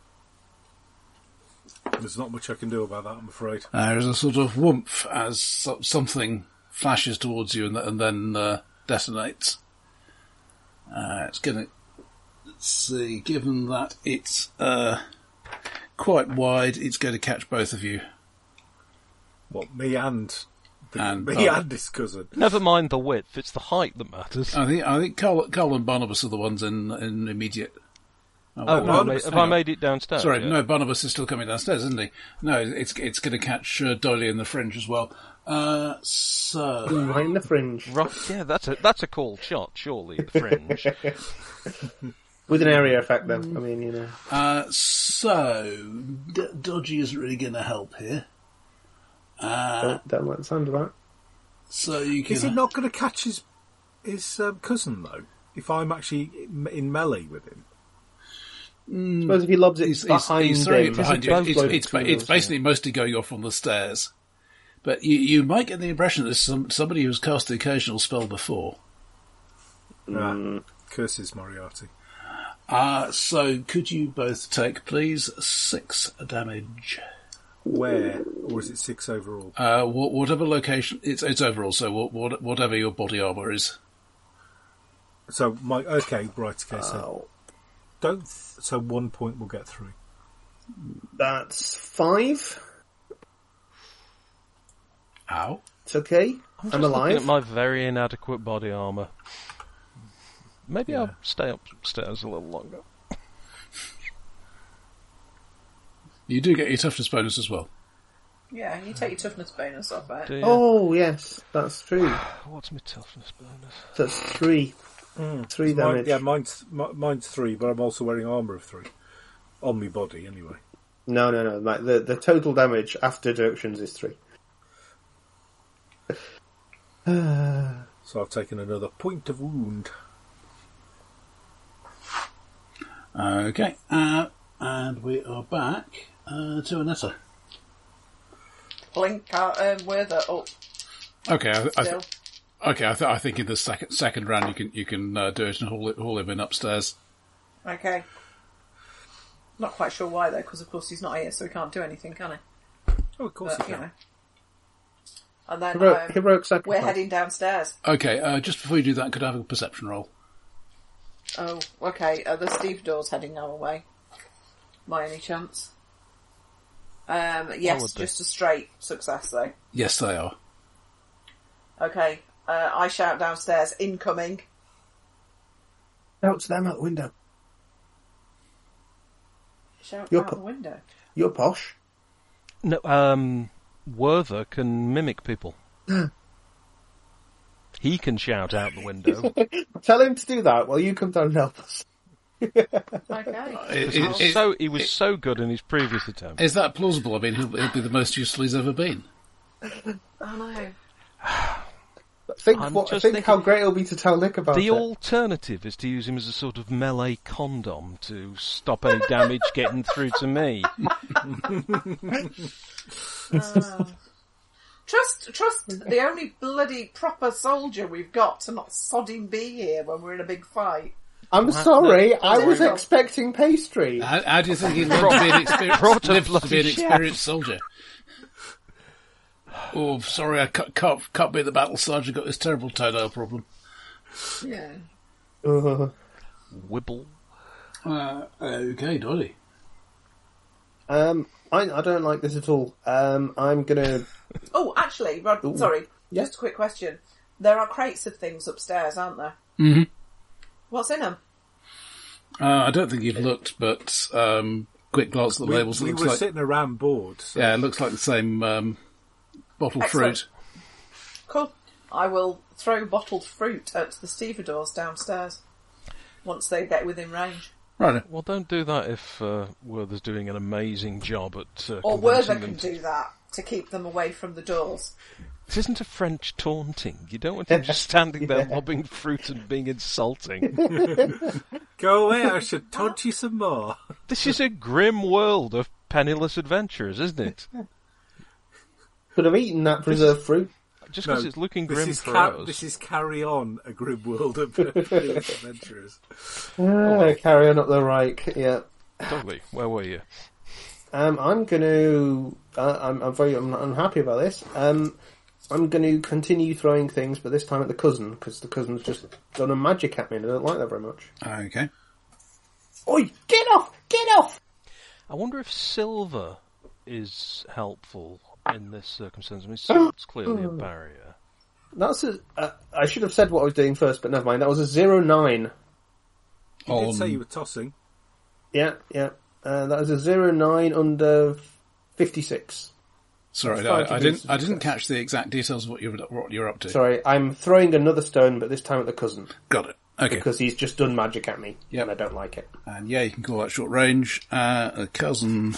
There's not much I can do about that, I'm afraid. There's a sort of whoomph as something flashes towards you and then detonates. It's going to... Let's see, given that it's quite wide, it's going to catch both of you. What, me and his cousin? Never mind the width; it's the height that matters. I think Carl and Barnabas are the ones in immediate... Have I made it downstairs? Sorry, yet? no, Barnabas is still coming downstairs, isn't he? No, it's going to catch Doyley in the fringe as well. So... Right in the fringe. Right, yeah, that's a called shot, surely, the fringe. With an area effect, though. I mean, So, Dodgy isn't really going to help here. Don't like the sound of that. So you can... Is he not going to catch his cousin, though? If I'm actually in melee with him? I suppose if he lobs it behind he's throwing him, it behind you. It's basically mostly going off on the stairs. But you might get the impression that there's somebody who's cast the occasional spell before. Curses Moriarty. So could you both take, please, 6 damage? Where? Or is it 6 overall? Whatever location... It's overall, so whatever your body armour is. So, so 1 point will get 3. That's 5. Ow. It's okay. I'm alive. Looking at my very inadequate body armour. Maybe I'll stay upstairs a little longer. You do get your toughness bonus as well. Yeah, you take your toughness bonus off it. Do you? Oh, yes, that's true. What's my toughness bonus? That's 3. 3 damage. Mine's 3, but I'm also wearing armour of 3. On my body, anyway. No. The total damage after deductions is 3. So I've taken another point of wound. Okay, and we are back to Annetta. Blink Werther up. Okay, Still. I think in the second round you can do it and haul him in upstairs. Okay. Not quite sure why though, because of course he's not here, so he can't do anything, can he? Oh, of course he can. You know. And then Heroic sacrifice. we're heading downstairs. Okay, just before you do that, could I have a perception roll? Oh, okay. Are the stevedores heading our way? By any chance? Yes, just a straight success though. Yes, they are. Okay. I shout downstairs, incoming. Shout to them out the window. Shout You're out the window. You're posh. No, Werther can mimic people. He can shout out the window. Tell him to do that while you come down and help us. Okay. He was so good in his previous attempt. Is that plausible? I mean, he'll be the most useful he's ever been. I know. Think I'm just think thinking- how great it'll be to tell Nick about The it. alternative is to use him as a sort of melee condom to stop any damage getting through to me. Trust the only bloody proper soldier we've got to not sod him be here when we're in a big fight. I'm sorry, I was expecting pastry. How do you think he'd live to be an experienced soldier? Oh, sorry, I can't be at the battle, Sergeant. Got this terrible toenail problem. Yeah. Wibble. Okay, Dolly. I don't like this at all. I'm gonna... Oh, actually, Rod, sorry. Yeah. Just a quick question. There are crates of things upstairs, aren't there? Mm-hmm. What's in them? I don't think you've looked, but quick glance at the labels. We Looks were like, sitting around board. So. yeah, it looks like the same bottled Excellent. fruit. Cool. I will throw bottled fruit at the stevedores downstairs once they get within range. Right. Well, don't do that if Werther's doing an amazing job at Or convincing Werther them can to... do that to keep them away from the doors. This isn't a French taunting. You don't want him just standing there lobbing fruit and being insulting. Go away, I should taunt you some more. This is a grim world of penniless adventurers, isn't it? Could have eaten that preserved fruit. Just because it's looking grim This for us. This is Carry On, a grim world of adventurers. Carry on up the right, yeah. Totally. Where were you? I'm gonna... I'm very unhappy about this. I'm going to continue throwing things, but this time at the cousin, because the cousin's just done a magic at me, and I don't like that very much. Okay. Oi! Get off! Get off! I wonder if silver is helpful in this circumstance. I mean, silver's clearly a barrier. That's I should have said what I was doing first, but never mind. That was a 0-9. You did say you were tossing. Yeah. That was a 0-9 under 56. Sorry, I didn't catch the exact details of what you're up to. Sorry, I'm throwing another stone, but this time at the cousin. Got it. Okay. Because he's just done magic at me, Yep. and I don't like it. And yeah, you can call that short range. A cousin.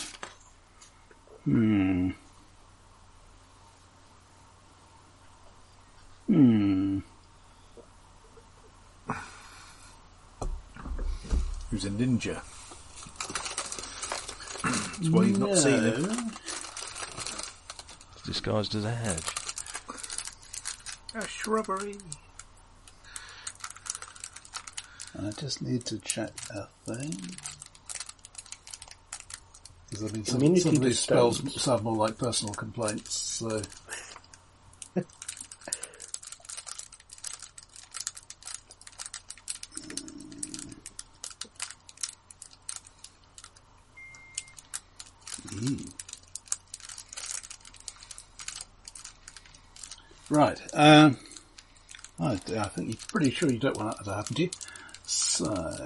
Who's a ninja. That's why you've not seen him. Disguised as a hedge. A shrubbery. I just need to check a thing. Because I mean, some of these spells sound more like personal complaints, so... Right. I think you're pretty sure you don't want that to happen to you. So...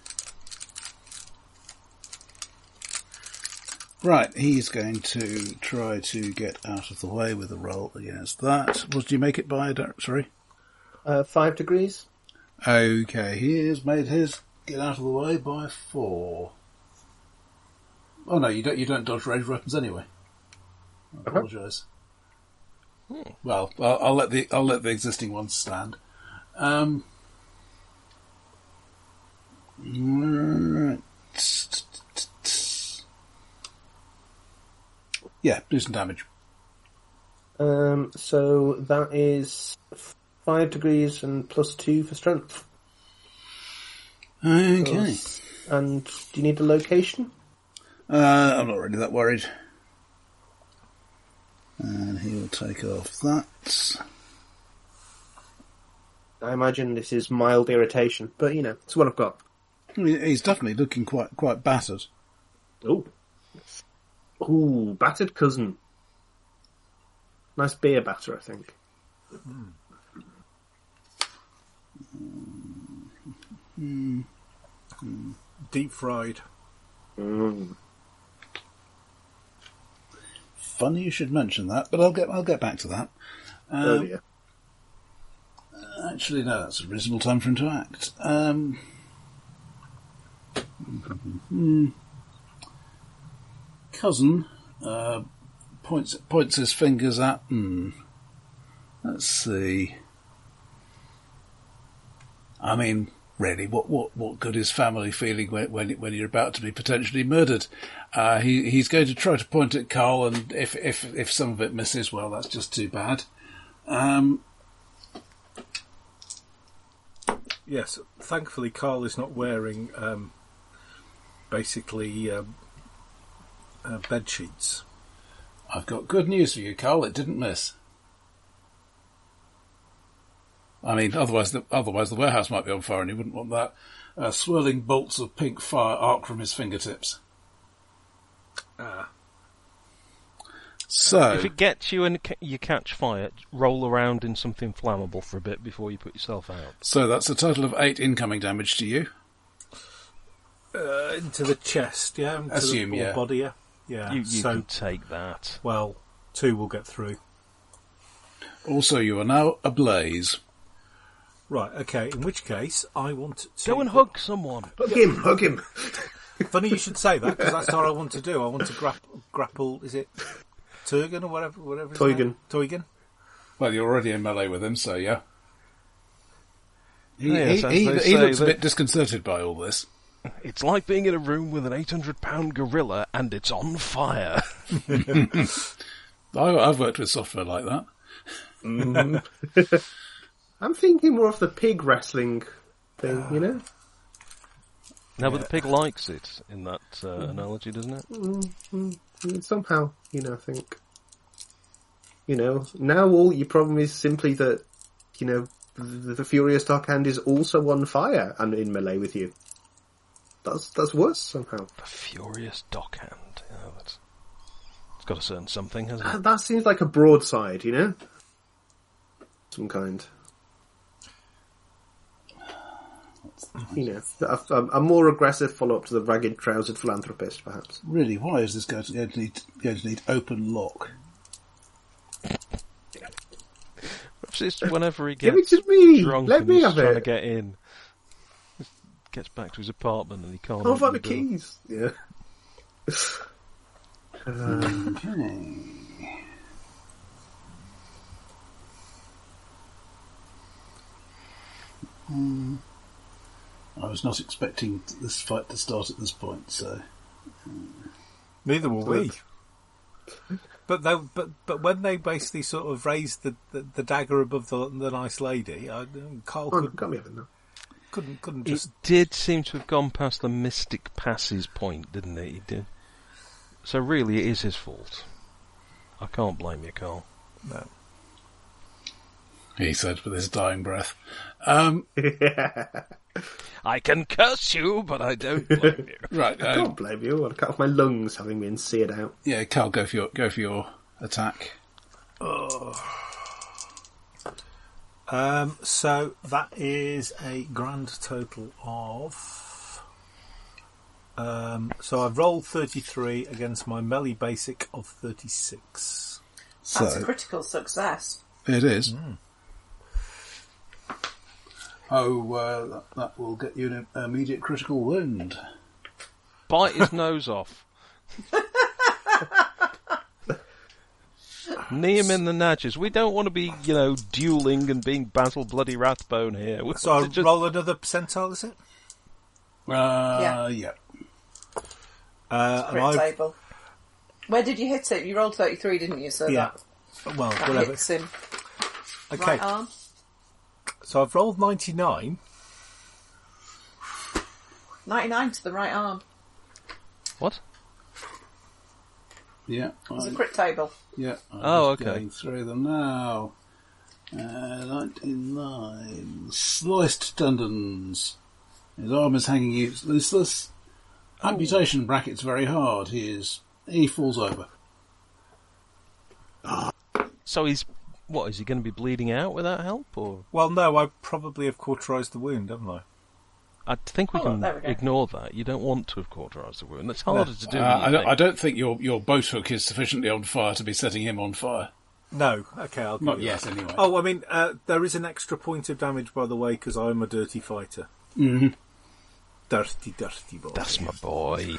Right, he's going to try to get out of the way with a roll against that. What did you make it by? Sorry? 5 degrees. Okay, he has made his get out of the way by 4. Oh no, you don't dodge ranged weapons anyway. I apologise. Well, I'll let the existing ones stand. Right. Yeah, do some damage. So that is 5 degrees and plus 2 for strength. Okay. And do you need the location? I'm not really that worried. And he will take off that. I imagine this is mild irritation, but you know, it's what I've got. He's definitely looking quite battered. Ooh, battered cousin. Nice beer batter, I think. Deep fried. Funny you should mention that, but I'll get back to that. Oh yeah. Actually, no, that's a reasonable time for him to act. Cousin points his fingers at. Let's see. I mean, really, what good is family feeling when you're about to be potentially murdered? He's going to try to point at Carl, and if some of it misses, well, that's just too bad. Yes, thankfully Carl is not wearing basically bed sheets. I've got good news for you, Carl. It didn't miss. I mean, otherwise the warehouse might be on fire, and he wouldn't want that. Swirling bolts of pink fire arc from his fingertips. So, if it gets you and you catch fire, roll around in something flammable for a bit before you put yourself out. So that's a total of 8 incoming damage to you. Into the chest, yeah? Into Assume, the yeah. Body, yeah? Yeah. You can take that. Well, 2 will get through. Also, you are now ablaze. Right, okay, in which case, I want to... Go and hug someone. Hug him! Funny you should say that, because that's what I want to do. I want to grapple, is it Turgan or whatever his name? Toygan. Well, you're already in melee with him, so yeah. He He looks a bit disconcerted by all this. It's like being in a room with an 800-pound gorilla and it's on fire. I've worked with software like that. I'm thinking more of the pig wrestling thing, you know? No, but the pig likes it in that analogy, doesn't it? Somehow, I think. Now all your problem is simply that, the Furious Dark Hand is also on fire and in melee with you. That's worse somehow. The Furious Dockhand. Yeah, it's got a certain something, hasn't it? That seems like a broadside, some kind. A more aggressive follow-up to the ragged trousered philanthropist, perhaps. Really, why is this going to need open lock? Perhaps it's whenever he Give gets it to me! drunk Let and me he's have trying to it! get in. Gets back to his apartment and he can't. I'll find the open door. keys! Yeah. Okay. I was not expecting this fight to start at this point, so... Neither were we. But when they basically sort of raised the dagger above the nice lady, Carl couldn't just... It did seem to have gone past the Mystic Passes point, didn't it? He did. So really it is his fault. I can't blame you, Carl. No. He said with his dying breath. I can curse you, but I don't blame you. Right. I can't blame you. I'd cut off my lungs having been seared out. Yeah, Carl, go for your attack. So that is a grand total of... so I've rolled 33 against my melee basic of 36. That's a critical success. It is. That will get you an immediate critical wound. Bite his nose off. Knee him in the nudges. We don't want to be, dueling and being Basil Bloody Rathbone here. So I'll roll another percentile, is it? Yeah. Crit table. Where did you hit it? You rolled 33, didn't you? So yeah. that Whatever. hits him. Okay. Right arm. So I've rolled 99. 99 to the right arm. What? Yeah. It's a crit table. Yeah. Okay. Going through them now. 99. Sliced tendons. His arm is hanging useless. Amputation brackets very hard. He falls over. So he's... What, is he going to be bleeding out without help, or...? Well, no, I probably have cauterised the wound, haven't I? I think we can ignore that. You don't want to have cauterised the wound. That's harder to do. I don't think your boat hook is sufficiently on fire to be setting him on fire. No. Okay, I'll give Not you yet, that. anyway. Oh, I mean, there is an extra point of damage, by the way, because I'm a dirty fighter. Mm-hmm. Dirty, dirty boy. That's my boy.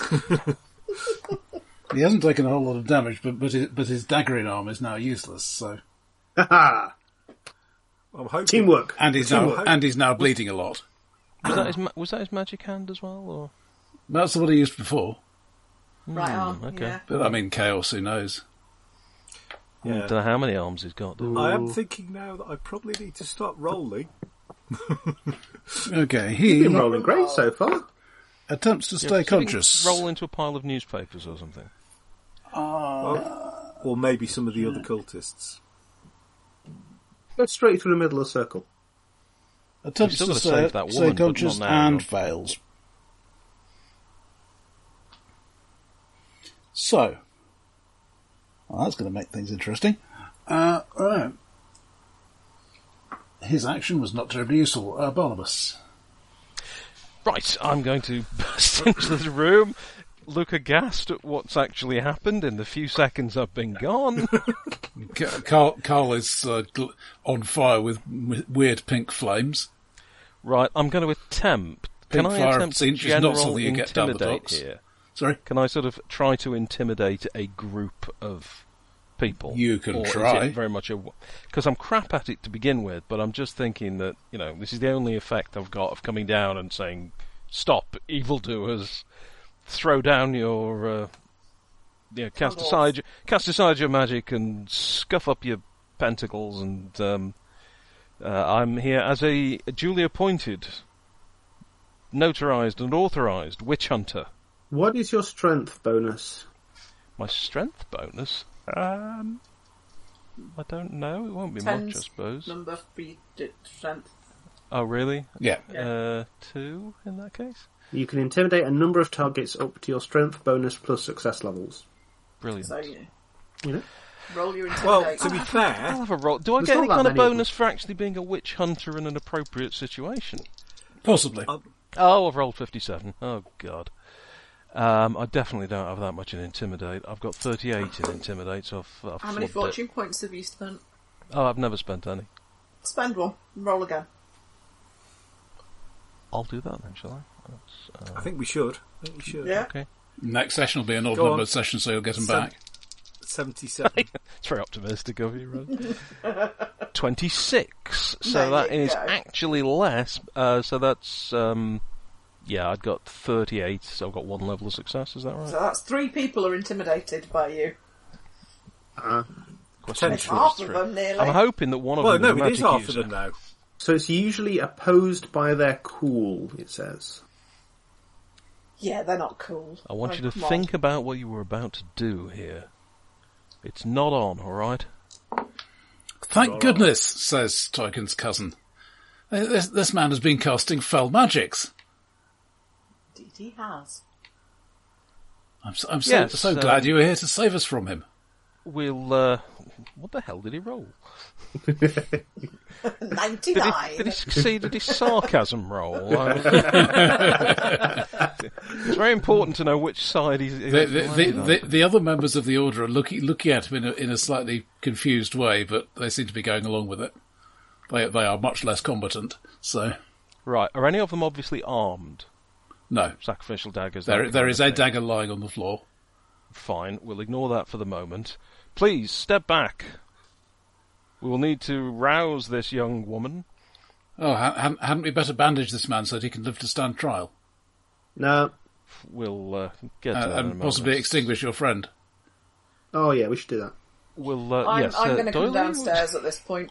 He hasn't taken a whole lot of damage, but his daggering arm is now useless. So, Ha I'm hoping. Teamwork. and he's now bleeding a lot. Was that his magic hand as well, or? That's what he used before. Right arm. okay. Yeah. But I mean, Chaos. Who knows? I don't know how many arms he's got. I am thinking now that I probably need to start rolling. Okay, You've he been rolling great so far. attempts to stay conscious. Roll into a pile of newspapers or something. Or maybe some of the other cultists. Go straight through the middle of the circle. Attempts still to gotta stay save that woman, but conscious not now, and no. fails. So, well, that's going to make things interesting. Right. His action was not terribly useful. Barnabas. Right, I'm going to burst into the room, look aghast at what's actually happened in the few seconds I've been gone. Carl is on fire with weird pink flames. Right, I'm going to attempt. Pink Can I fire attempt is not general something you get down the intimidate docks. here? Sorry? Can I sort of try to intimidate a group of people? You can or try. Is it very much because I'm crap at it to begin with, but I'm just thinking that, this is the only effect I've got of coming down and saying, "Stop, evildoers! Throw down your, cast aside your magic and scuff up your pentacles." And I'm here as a duly appointed, notarized and authorized witch hunter. What is your strength bonus? My strength bonus? I don't know. It won't be much, I suppose. Number for your strength. Oh, really? Yeah. 2 in that case? You can intimidate a number of targets up to your strength bonus plus success levels. Brilliant. So You know? roll your Well, intimidate. to be I'll fair, have a roll. Do I There's get not any that kind of many of bonus for actually being a witch hunter in an appropriate situation? Possibly. Oh, I've rolled 57. Oh, God. I definitely don't have that much in Intimidate. I've got 38 in Intimidate, so I've How many flubbed fortune it. points have you spent? Oh, I've never spent any. Spend one. And roll again. I'll do that then, shall I? I think we should. Yeah. Okay. Next session will be an odd Go on. numbered session, so you'll get them back. 77. It's very optimistic of you, Ron. 26. So There that you is go. actually less. So that's, I'd got 38, so I've got 1 level of success, is that right? So that's 3 people are intimidated by you. Question It's is half three. of them nearly. I'm hoping that one of Well, them no, is a it is magic half user. of them now. So it's usually opposed by their cool, it says. Yeah, they're not cool. I want Oh, you to come on. think about what you were about to do here. It's not on, alright? Thank goodness, says Tyken's cousin. This man has been casting fell magics. Indeed he has. I'm Yes, so glad you were here to save us from him. We'll, what the hell did he roll? 99. Did he succeed at his sarcasm roll? It's very important to know which side he's The other members of the Order are looking at him in a slightly confused way, but they seem to be going along with it. They are much less competent, so... Right, are any of them obviously armed? No. Sacrificial daggers? There is a dagger lying on the floor. Fine, we'll ignore that for the moment. Please, step back. We will need to rouse this young woman. Oh, hadn't we better bandage this man so that he can live to stand trial? No. We'll get to that in a And moment. possibly extinguish your friend. Oh yeah, we should do that. We'll, I'm yes, going to come Doyle, downstairs at this point.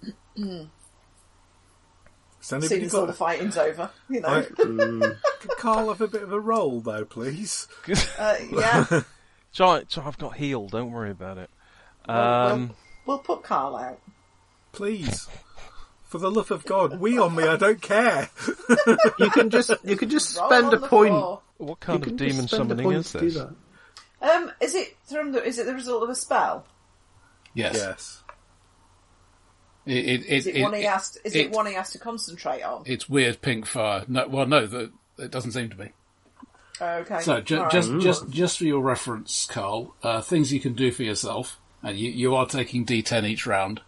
Has anybody Soon as all the got... fighting's over, you know. Can Carl have a bit of a roll, though, please? Yeah. So I've got heal, don't worry about it. We'll put Carl out. Please. For the love of God, wee on me, I don't care. You can just Roll spend on a the point. floor. What kind You of can just demon spend a summoning point is to do this? that. Is it the result of a spell? Yes. Yes. Is it one he has to concentrate on? It's weird pink fire. No, it doesn't seem to be. Okay. So, All right. just for your reference, Carl, things you can do for yourself. And you are taking D10 each round.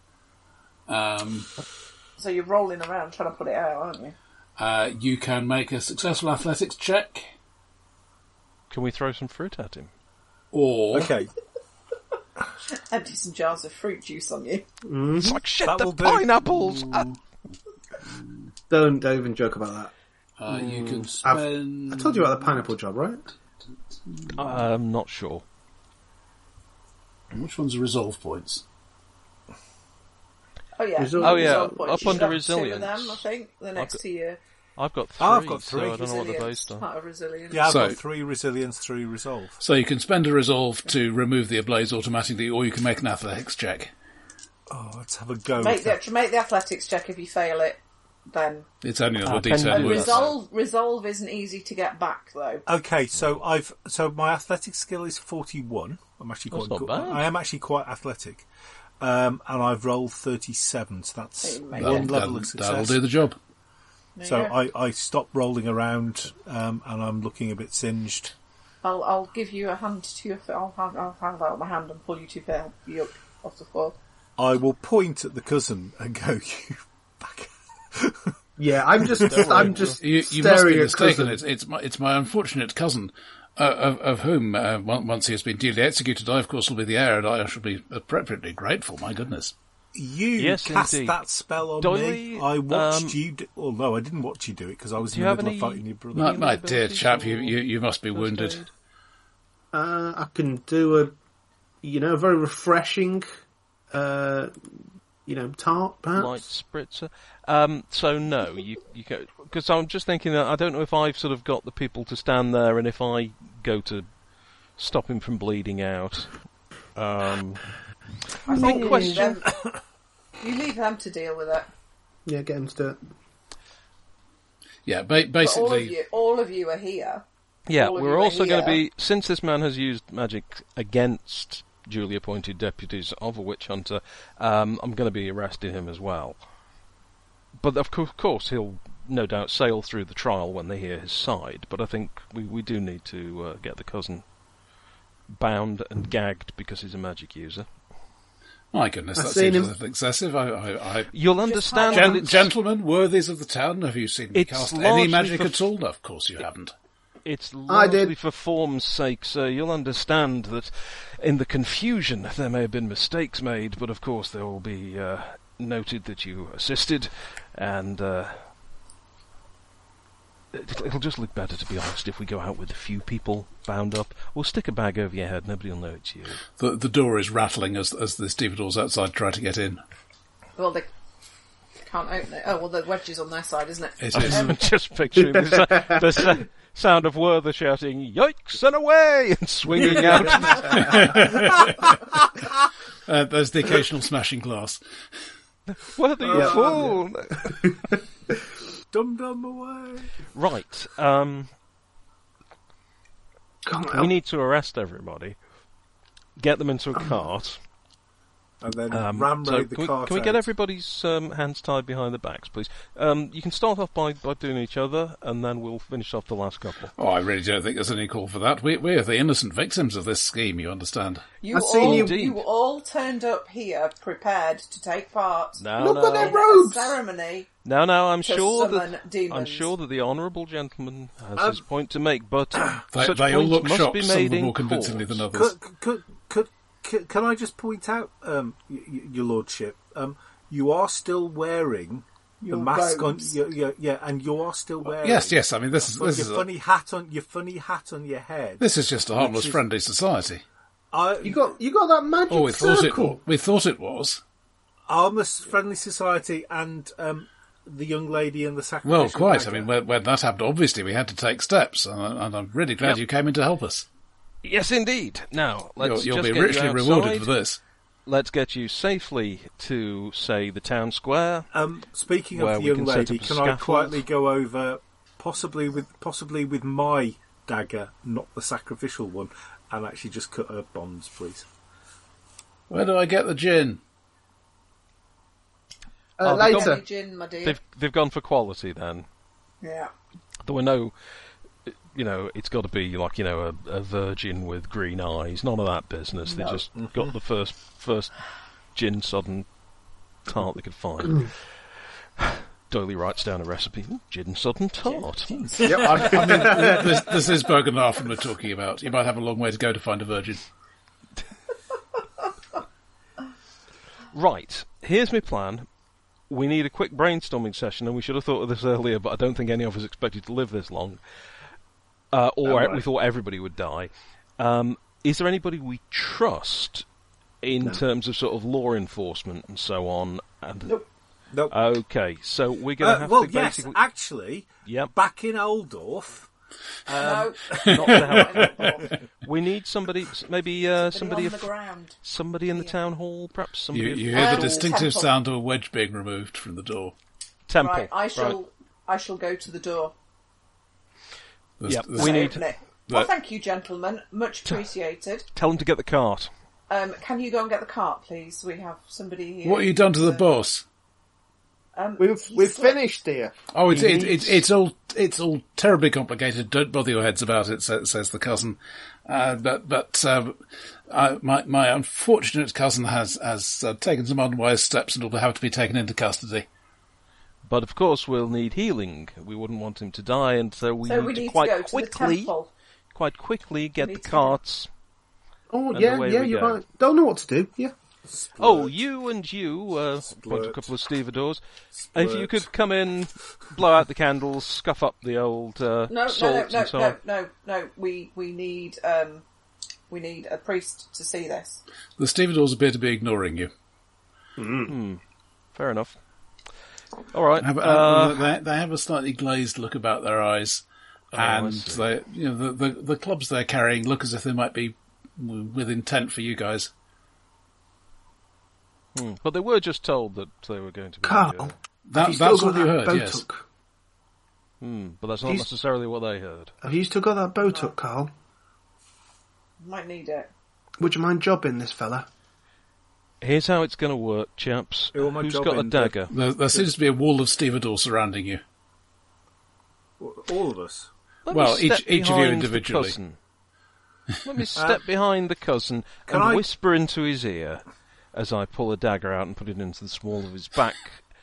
So you're rolling around trying to put it out, aren't you? You can make a successful athletics check, Can we throw some fruit at him? or Okay. Empty some jars of fruit juice on you. It's like, shit, That the will do. pineapples! Don't even joke about that. you can spend... I told you about the pineapple job, right? I'm not sure. Which one's the resolve points? Oh yeah, Oh, yeah, Resolve points. up You've under got 2 of resilience. them, I think. The next to you. I've got 3, I've got so 3. I don't know what they're Resilience, based on. part of resilience. Yeah, I've So- got 3 resilience, 3 resolve. So you can spend a resolve to remove the ablaze automatically, or you can make an athletics check. Oh, let's have a go. Make with that. the athletics check. If you fail it, then It's only another can D10 you- worth. resolve isn't easy to get back though. Okay, so my athletic skill is 41. I'm actually That's quite not good. bad. I am actually quite athletic. And I've rolled 37, so that's You make one it. level of success. That'll do the job. There So you go. I stop rolling around, and I'm looking a bit singed. I'll give you a hand to your. I'll have out my hand and pull you you up off the floor. I will point at the cousin and go, "You back." Yeah, I'm just You must be staring at mistaken. cousin. It's my unfortunate cousin, of whom, once he has been duly executed, I, of course, will be the heir, and I shall be appropriately grateful, my goodness. You Yes, cast indeed. that spell on Doily, me. I watched you do... Well, no, I didn't watch you do it, because I was Do in you the have middle of any- fighting your brother. My dear abilities chap, or you must be first wounded. aid? I can do a very refreshing, tart, perhaps. Light spritzer. So no, you go, because I'm just thinking that I don't know if I've sort of got the people to stand there, and if I go to stop him from bleeding out. I think question. You leave them to deal with it. Yeah, get him to do it. Yeah, But basically... all of you are here. Yeah, All of we're you are also going to here. be, since this man has used magic against duly appointed deputies of a witch hunter, I'm going to be arresting him as well. But of course he'll no doubt sail through the trial when they hear his side, but I think we do need to get the cousin bound and gagged because he's a magic user. My goodness, I've that seen seems him. a little excessive. You'll understand that it's, Gentlemen, worthies of the town, have you seen me It's cast largely any magic for- at all? No, of course you haven't. it's I did. largely for form's sake, sir. You'll understand that in the confusion there may have been mistakes made, but of course there will be noted that you assisted, and it'll just look better, to be honest, if we go out with a few people bound up. We'll stick a bag over your head, nobody will know it's you. The door is rattling as the stevedores outside try to get in. Well, they can't open it. Oh, well, the wedge is on their side, isn't it? It is. I'm just picturing the sound of Werther shouting, "Yikes and away!" and swinging out. There's the occasional smashing glass. Werther, you fool! Dum dum away. Right, Can't we help. need to arrest everybody, get them into a cart. And then So ramrod the can cart we get out. everybody's hands tied behind their backs, please? You can start off by doing each other, and then we'll finish off the last couple. Oh, I really don't think there's any call for that. We're the innocent victims of this scheme, you understand? You I've seen all, you- you all turned up here prepared to take part Now, Look at now, their in a robes! ceremony now, I'm to sure summon that demons. I'm sure that the honourable gentleman has his point to make, but such They all points look must shocked, be some made of them in more convincingly court. than others. Can I just point out, your lordship, you are still wearing the Your mask robes. on. Yeah, and you are still wearing. Yes, I mean, this But is your funny hat on your head. this is just a harmless, Which is- friendly society. You got that magic Oh, we circle. thought it was. harmless, friendly society, and the young lady and the sacrificial. Well, quite. dagger. I mean, when that happened, obviously we had to take steps, and I'm really glad Yep. you came in to help us. Yes, indeed. Now, let's You'll just be get richly you rewarded outside. for this. Let's get you safely to, say, the town square. Speaking where of the we young can set lady, up a can I scaffold. quietly go over, possibly with my dagger, not the sacrificial one, and actually just cut her bonds, please? Where do I get the gin? Oh, Later. Only gin, my dear. They've gone for quality then. Yeah. There were no it's got to be like, a virgin with green eyes. None of that business. They just got the first gin-sodden tart they could find. Doyley writes down a recipe. Gin-sodden tart. Yep, I mean, this is Bergen Hafen we're talking about. You might have a long way to go to find a virgin. Right, here's my plan. We need a quick brainstorming session, and we should have thought of this earlier, but I don't think any of us expected to live this long. We thought everybody would die. Is there anybody we trust in terms of sort of law enforcement and so on? Nope. Okay, so we're going to have to basically... Yes, actually, back in Oldorf... No. Not to help. We need somebody, maybe somebody on the ground. Somebody in the town hall, perhaps somebody. You hear the distinctive Temple. sound of a wedge being removed from the door. Temple. Right, I shall go to the door. We need. Open it. Well, thank you, gentlemen. Much appreciated. Tell them to get the cart. Can you go and get the cart, please? We have somebody here. What have you done to the boss? We've finished here. Oh, it's all terribly complicated. Don't bother your heads about it, says the cousin. But my unfortunate cousin has taken some unwise steps and will have to be taken into custody. But of course, we'll need healing. We wouldn't want him to die, and so we need to quite quickly get the carts. Oh yeah, you're right. Don't know what to do. Yeah. Splurt. Oh, you point to a couple of stevedores. If you could come in, blow out the candles, scuff up the old salts and so on. No. We need a priest to see this. The stevedores appear to be ignoring you. Fair enough. All right. They have a slightly glazed look about their eyes, and the clubs they're carrying look as if they might be with intent for you guys. But they were just told that they were going to be... Carl, that's what you heard, yes. But that's not necessarily what they heard. Have you still got that boat hook, Carl? Might need it. Would you mind jobbing this fella? Here's how it's going to work, chaps. Who's got a dagger? There seems to be a wall of stevedores surrounding you. All of us? Each of you individually. Let me step behind the cousin and whisper into his ear as I pull a dagger out and put it into the small of his back.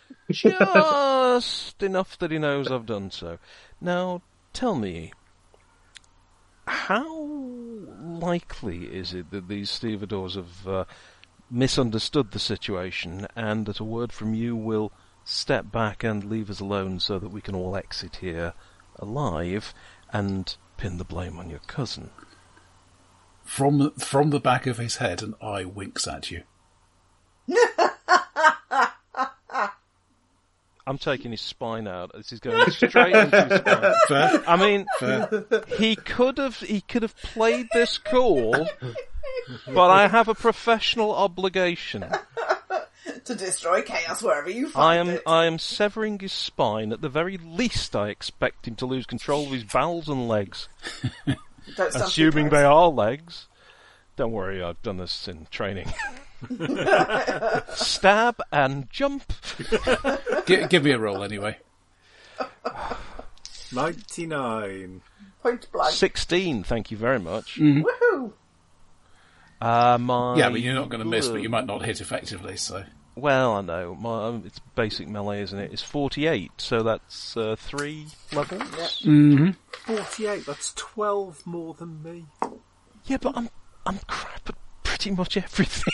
Just enough that he knows I've done so. Now, tell me, how likely is it that these stevedores have misunderstood the situation and that a word from you will step back and leave us alone so that we can all exit here alive and pin the blame on your cousin? From the back of his head, an eye winks at you. I'm taking his spine out. This is going straight into his spine. Fair. I mean, he could have played this cool, but I have a professional obligation to destroy chaos wherever you find it. I am severing his spine. At the very least, I expect him to lose control of his bowels and legs. Assuming they are legs. Don't worry, I've done this in training. Stab and jump. Give me a roll anyway. 99. Point blank. 16, thank you very much. Woohoo! But you're not going to miss, but you might not hit effectively, so... Well, I know. It's basic melee, isn't it? It's 48, so that's 3 levels? Yep. Mm-hmm. 48, that's 12 more than me. Yeah, but I'm crap at pretty much everything.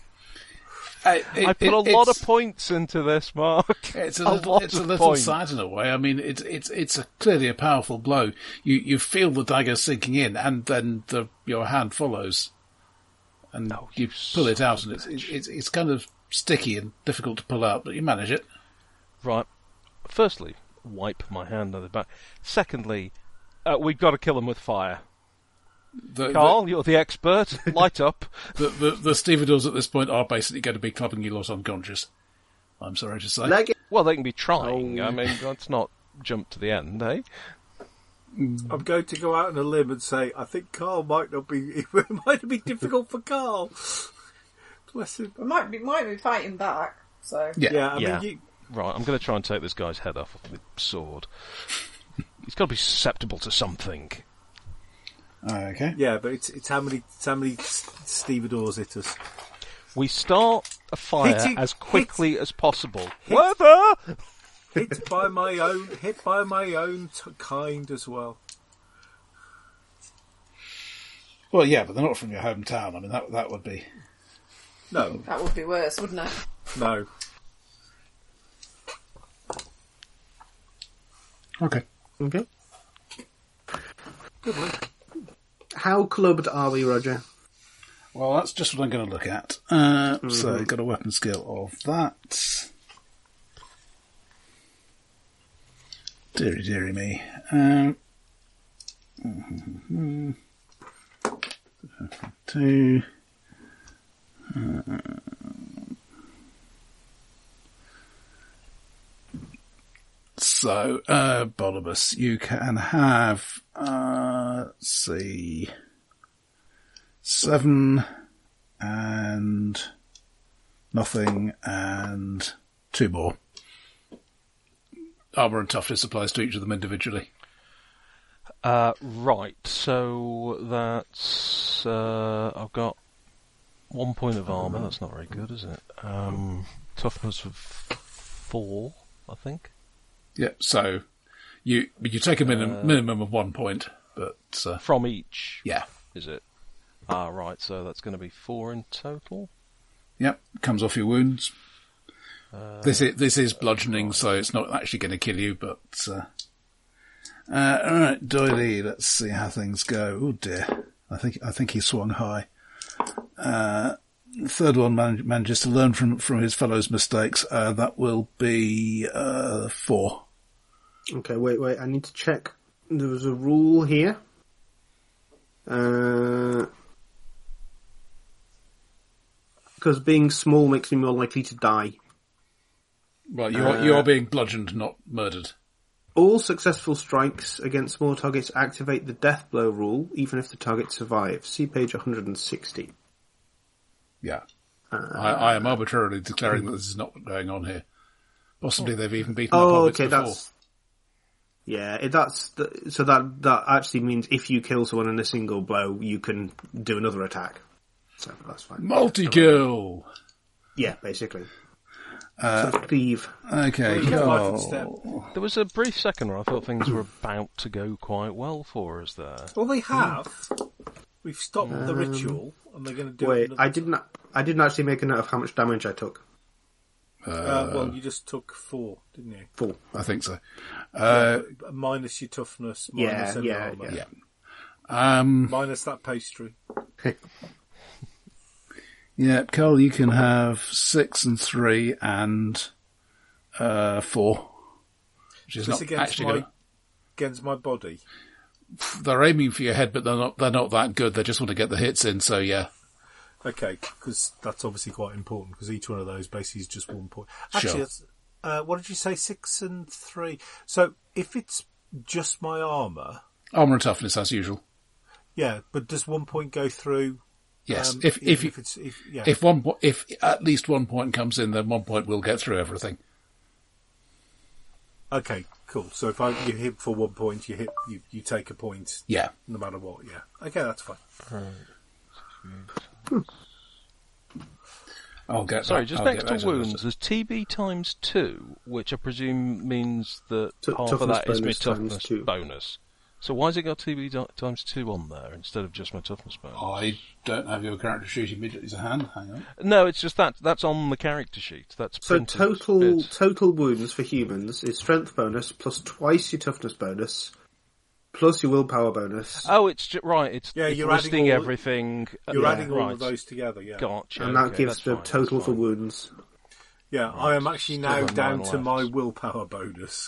I put a lot of points into this, Mark. It's a little sad in a way. I mean, it's clearly a powerful blow. You feel the dagger sinking in, and then your hand follows, and you pull it out, and it's kind of sticky and difficult to pull out, but you manage it. Right. Firstly, wipe my hand on the back. Secondly, we've got to kill him with fire. Carl, you're the expert. Light up. The stevedores at this point are basically going to be clubbing you lot unconscious. I'm sorry to say. Well, they can be trying. I mean, let's not jump to the end, eh? I'm going to go out on a limb and say I think Carl might not be. It might be difficult for Carl. Bless him. We might be fighting back. So yeah. I mean, right. I'm going to try and take this guy's head off with the sword. He's got to be susceptible to something. Okay. Yeah, but it's how many stevedores hit us. We start a fire Hitting- as quickly as possible. Weather! Hit by my own kind as well. Well, yeah, but they're not from your hometown. I mean, that would be... No, That would be worse, wouldn't it? no. Okay. Okay. Good luck. How clubbed are we, Roger? Well, that's just what I'm going to look at. So, got a weapon skill of that. Deary me. 2. So, Bolibus, you can have, let's see, 7 and nothing and 2 more. Armour and toughness applies to each of them individually. Right, so that's... I've got 1 point of armour. That's not very good, is it? Toughness of 4, I think. Yeah, so you take a minimum of 1 point, but... From each, yeah. is it? Ah, right, so that's going to be 4 in total. Yep, comes off your wounds. This is bludgeoning, so it's not actually going to kill you, but... alright, Doily, let's see how things go. Oh dear, I think he swung high. Third one manages to learn from his fellow's mistakes. That will be 4. Okay, wait, I need to check. There was a rule here. Because being small makes me more likely to die. Well, you're being bludgeoned, not murdered. All successful strikes against small targets activate the death blow rule, even if the target survives. See page 160. Yeah. I am arbitrarily declaring that this is not going on here. Possibly they've even beaten up hobbits before. That's... Yeah, so that actually means if you kill someone in a single blow, you can do another attack. So that's fine. Multi-kill! Yeah, basically. Sort of thief. Okay, Carl. There was a brief second where I thought things were about to go quite well for us there. Well, they have. We've stopped the ritual, and they're going to do it. Wait, I didn't actually make a note of how much damage I took. Well, you just took 4, didn't you? 4. I think so. Minus your toughness, minus any armour. Yeah. Minus that pastry. Yeah, Carl, you can have 6 and 3 and 4. Which is not actually against my body. They're aiming for your head, but they're not that good. They just want to get the hits in, so yeah. Okay, because that's obviously quite important, because each one of those basically is just 1 point. Sure. Actually, what did you say, 6 and 3? So, if it's just my armour... Armour and toughness, as usual. Yeah, but does 1 point go through... Yes, if at least 1 point comes in, then 1 point will get through everything. Okay, cool. So if you hit for 1 point, you take a point. Yeah. No matter what, yeah. Okay, that's fine. I'll get Sorry, that. just next to wounds, there's TB times 2, which I presume means that half of that is my toughness bonus. So why's it got TB times 2 on there instead of just my toughness bonus? I don't have your character sheet immediately to hand. Hang on. No, it's just that's on the character sheet. That's so printed. total wounds for humans is strength bonus plus twice your toughness bonus plus your willpower bonus. Oh, it's right. It's you're listing adding everything. You're adding all right. of those together. Yeah, Gotcha. And that gives the total for wounds. Yeah, right. I am actually now down to left. my willpower bonus.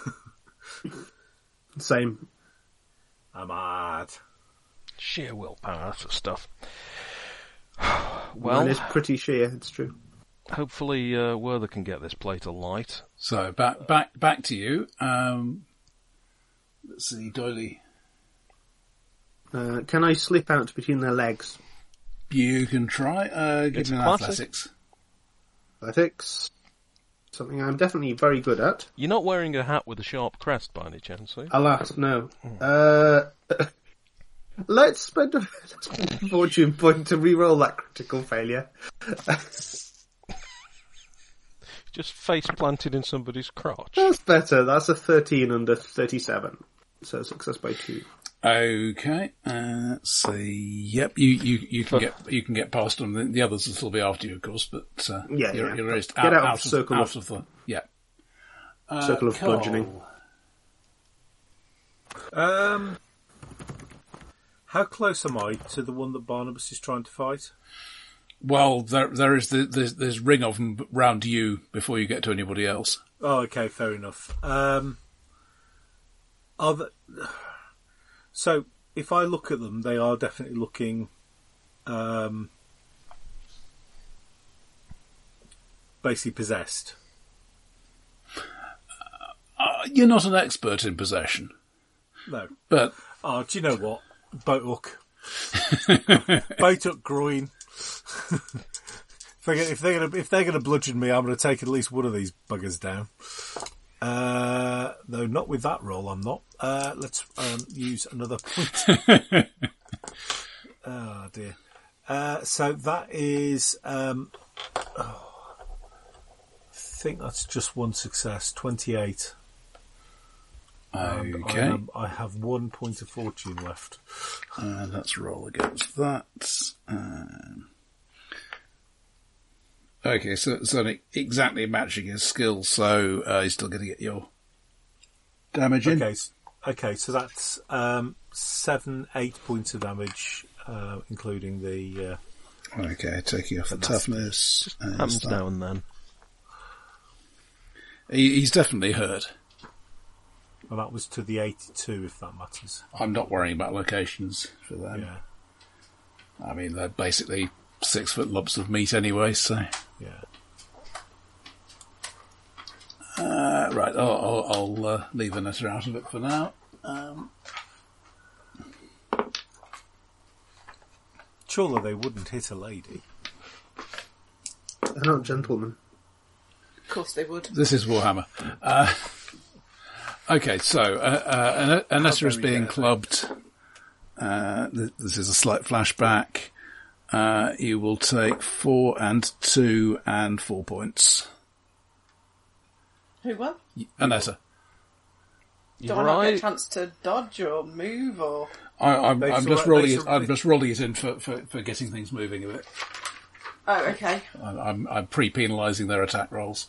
Same. I'm mad. Sheer willpower, that's the stuff. Well, it's pretty sheer. It's true. Hopefully, Werther can get this plate alight. So back to you. Let's see, Doily. Can I slip out between their legs? You can try. Give me an athletics. Athletics. Something I'm definitely very good at. You're not wearing a hat with a sharp crest by any chance, are you? Alas, no. Let's spend a fortune point to re-roll that critical failure. Just face planted in somebody's crotch. That's better. That's a 13 under 37. So success by 2. Okay, let's see. Yep, you can get past them. The others will still be after you, of course, but you're raised Get out out of the circle of the circle of Cole. bludgeoning. How close am I to the one that Barnabas is trying to fight? Well, there is there's ring of them round you before you get to anybody else. Oh, okay, fair enough. So, if I look at them, they are definitely looking basically possessed. You're not an expert in possession, No. but Oh, do you know what? Boat hook. Boat hook groin. If they're gonna bludgeon me, I'm gonna take at least one of these buggers down. No, not with that roll. I'm not. Let's use another point. Oh dear. So that is. I think that's just one success. 28. okay. I have 1 point of fortune left. Let's roll against that. Okay, so it's only exactly matching his skills, so he's still going to get your damage in. Okay, so that's 8 points of damage, including the. Okay, taking off the toughness. Happens now and then. He's definitely hurt. Well, that was to the 82, if that matters. I'm not worrying about locations for them. Yeah. I mean, they're basically 6-foot lumps of meat anyway, so. Yeah. Right, I'll leave Vanessa out of it for now. Surely they wouldn't hit a lady. They're not gentlemen. Of course they would. This is Warhammer. Okay, so Anessa is being clubbed. This is a slight flashback. You will take 4 and 2 and 4 points. Who will? Anessa. Do I not get a chance to dodge or move or? I'm just rolling it in for getting things moving a bit. Oh, okay. I'm pre-penalising their attack rolls.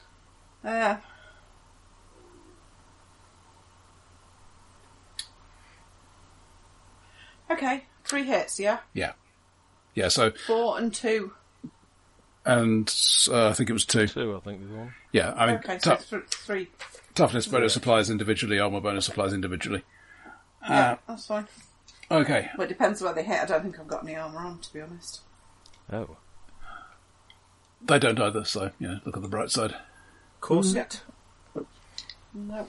Okay, 3 hits, yeah? Yeah, so... 4 and 2. And I think it was 2. 2, I think, was one. Yeah, I mean... Okay, so 3. Toughness bonus applies individually, armour bonus applies individually. Yeah, that's fine. Okay. Well, it depends where they hit. I don't think I've got any armour on, to be honest. Oh. They don't either, so, look at the bright side. Corset? No.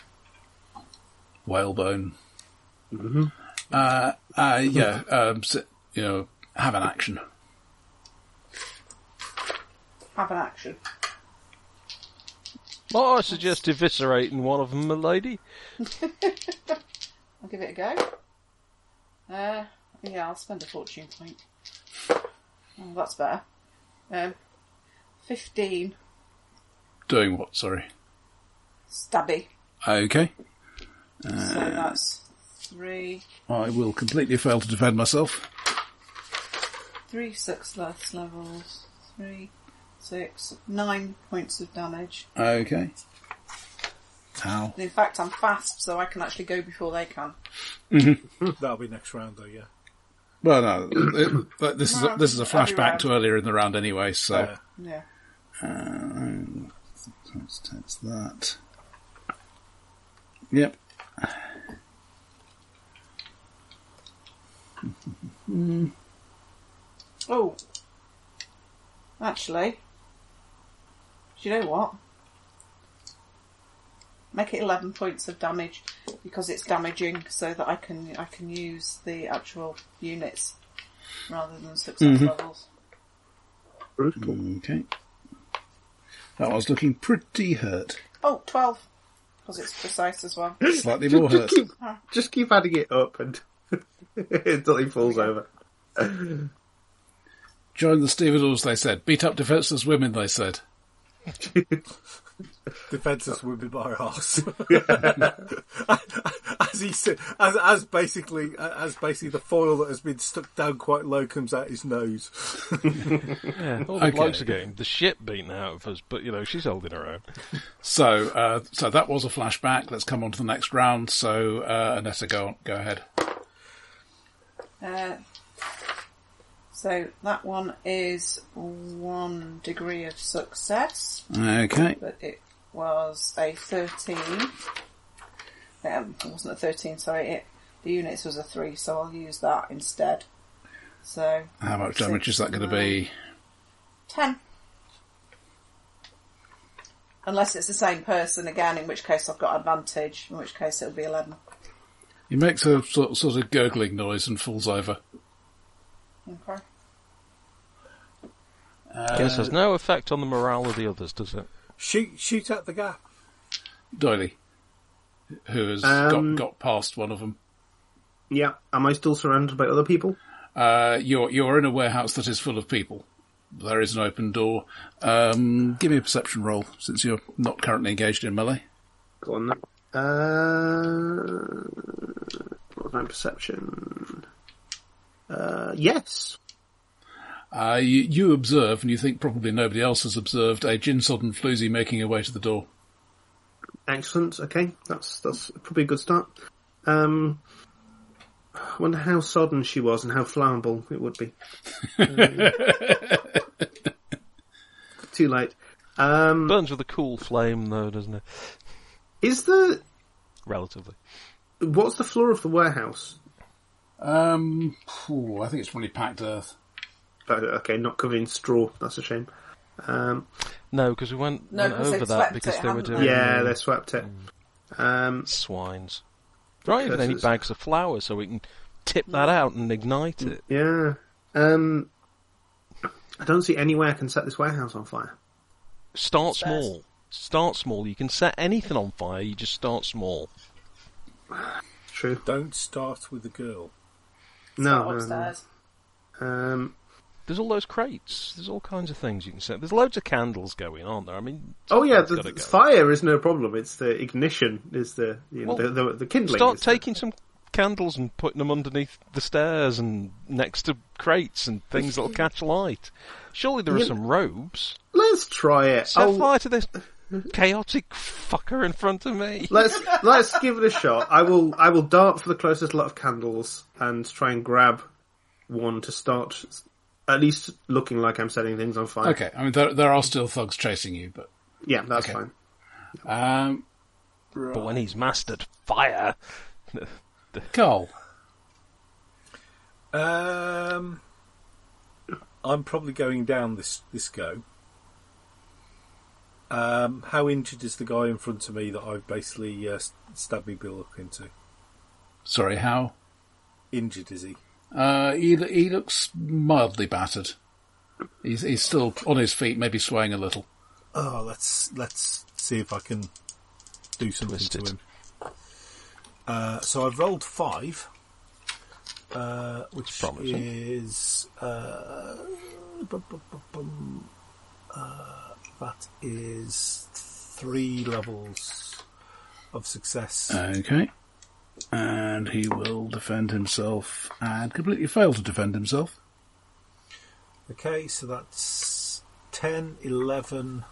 Whalebone. Mm-hmm. Have an action. Have an action. Oh, I suggest eviscerating one of them, milady. I'll give it a go. Yeah, I'll spend a fortune point. Oh, that's better. 15. Doing what, sorry? Stabby. Okay. So that's 3. I will completely fail to defend myself. 3 success levels. 3, 6, 9 points of damage. Okay. Ow. And in fact, I'm fast, so I can actually go before they can. Mm-hmm. That'll be next round, though, yeah. Well, no, this is a flashback to earlier in the round anyway, so... Yeah. Let's test that. Yep. Oh. Actually, do you know what? Make it 11 points of damage because it's damaging, so that I can use the actual units rather than success levels. Brutal. Okay. That one's looking pretty hurt. Oh, 12. Because it's precise as well. Slightly more hurt. Just keep adding it up and until he falls over. Join the stevedores, they said. Beat up defenceless women, they said. Defenceless women by arse. As he said, as basically the foil that has been stuck down quite low comes out his nose. Yeah, all the blokes are getting the shit beaten out of us, but she's holding her own. So that was a flashback. Let's come on to the next round. So, Anessa, go ahead. So that one is 1 degree of success. Okay. But it was a 13. It wasn't a 13, sorry. The units was a 3, so I'll use that instead. So how much damage is that going to be? 10. Unless it's the same person again, in which case I've got advantage, in which case it'll be 11. He makes a sort of gurgling noise and falls over. Okay. Guess there's no effect on the morale of the others, does it? Shoot at the gap. Doily, who has got past one of them. Yeah. Am I still surrounded by other people? You're in a warehouse that is full of people. There is an open door. Give me a perception roll, since you're not currently engaged in melee. Go on then. What was my perception? Yes. You observe, and you think probably nobody else has observed, a gin-sodden floozy making her way to the door. Excellent. Okay, that's probably a good start. I wonder how sodden she was and how flammable it would be. Too late. Burns with a cool flame, though, doesn't it? Is the... Relatively. What's the floor of the warehouse? I think it's probably packed earth. Okay, not covered in straw. That's a shame. No, because we went over that because they were doing... Yeah, they swept it. Swines. There aren't even any bags of flour, so we can tip that out and ignite it. Yeah. I don't see any way I can set this warehouse on fire. Start small. Start small. You can set anything on fire, you just start small. True. Don't start with the girl. No. There's all those crates. There's all kinds of things you can set. There's loads of candles going, aren't there? I mean, the fire is no problem. It's the ignition is the kindling. Start taking some candles and putting them underneath the stairs and next to crates and things that'll catch light. Surely there are some robes. Let's try it. Set fire to this chaotic fucker in front of me. Let's give it a shot. I will dart for the closest lot of candles and try and grab one to start. At least looking like I'm setting things on fire. Okay, I mean, there are still thugs chasing you, but... Yeah, that's fine. But when he's mastered fire... Carl. I'm probably going down this go. How injured is the guy in front of me that I've basically stabbed me bill up into? Sorry, how? Injured is he? He looks mildly battered. He's still on his feet, maybe swaying a little. Oh, let's see if I can do something to him. So I've rolled 5, which is that is 3 levels of success. Okay. And he will defend himself and completely fail to defend himself. Okay, so that's 10, 11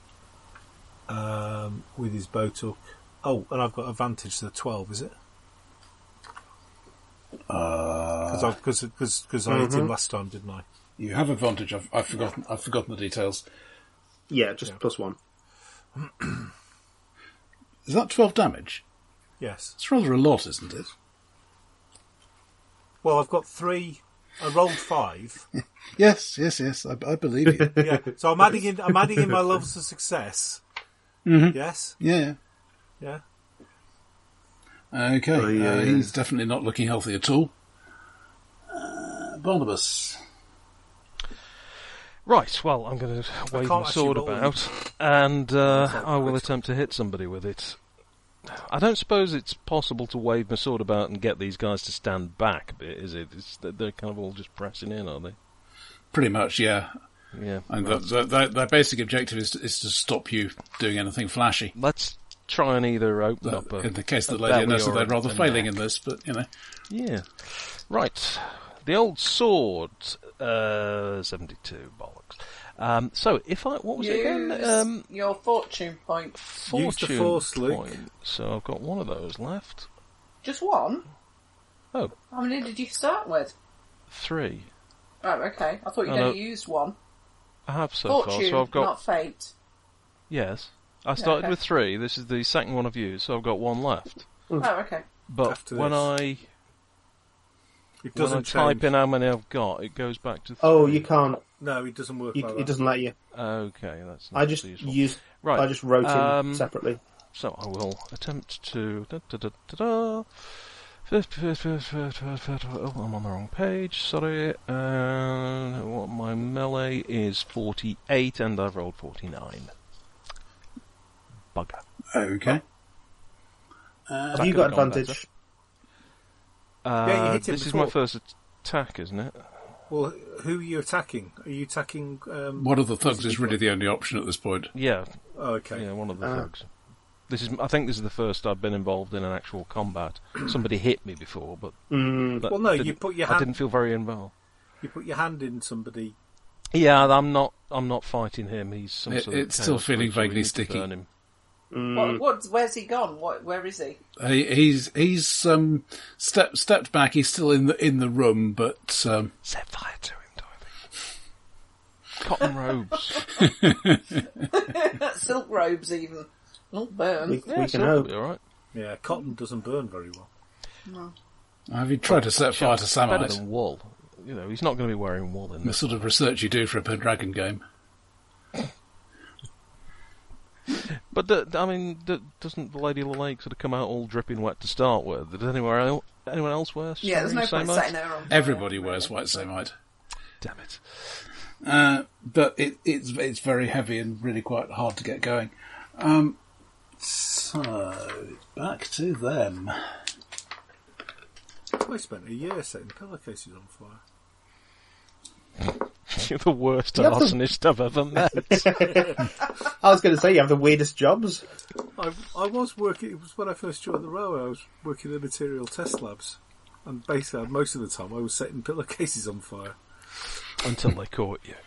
with his bow tuck. Oh, and I've got advantage to the 12, is it? Because I hit him last time, didn't I? You have advantage. I've forgotten the details. Yeah, just +1. Is that 12 damage? Yes. It's rather a lot, isn't it? Well, I've got 3. I rolled 5. Yes. I believe you. Yeah. So I'm adding in my levels of success. Mm-hmm. Yes. Yeah. Yeah. Okay. He's definitely not looking healthy at all. Barnabas. Right, well, I'm going to wave my sword about, and I will attempt to hit somebody with it. I don't suppose it's possible to wave my sword about and get these guys to stand back a bit, is it? They're kind of all just pressing in, are they? Pretty much, yeah. Yeah. And their basic objective is to stop you doing anything flashy. Let's try and either open up in the case of the Lady Nurse, they're rather failing in this, but, you know. Yeah. Right. The old sword, 72, bollocks. So, if I... What was it again? Your fortune point. Use the force, Luke. So I've got one of those left. Just one? Oh. How many did you start with? 3. Oh, okay. I thought you'd only used one. I have so fortune, far, so I've got... not fate. Yes. I started with 3. This is the second one I've used, so I've got 1 left. Oh, okay. But when I type in how many I've got, it goes back to 3. Oh, you can't. No, it doesn't work like that. It doesn't let you. Okay, that's not I just useful. I just wrote in separately. So I will attempt to... Oh, I'm on the wrong page, sorry. My melee is 48 and I've rolled 49. Bugger. Okay. Have you got advantage? Yeah, you hit him this is before. my first attack, isn't it? Well, who are you attacking? Are you attacking... one of the thugs is really the only option at this point. Yeah. Oh, okay. Yeah, one of the thugs. I think this is the first I've been involved in an actual combat. Somebody hit me before, but well, no, you put your hand. I didn't feel very involved. You put your hand in somebody. Yeah, I'm not fighting him. He's some sort of. It's still feeling vaguely sticky. Him. Where's he gone? Where is he? He's stepped back. He's still in the room, but set fire to him, Cotton robes, silk robes, even. Not burn. We can hope. All right. Yeah, cotton doesn't burn very well. No. Have you tried to set fire to Better Samite? than wool. You know, he's not going to be wearing wool in The this. sort of research you do for a Pendragon game. But doesn't the Lady of the Lake sort of come out all dripping wet to start with? Does anyone else wear? Yeah, there's no point setting her on fire. Everybody wears white samite. Damn it! But it's very heavy and really quite hard to get going. So back to them. I spent a year setting pillowcases on fire. You're the worst arsonist I've ever met. I was going to say, you have the weirdest jobs. I was working, it was when I first joined the railway, I was working in material test labs. And basically, most of the time, I was setting pillowcases on fire. Until they caught you.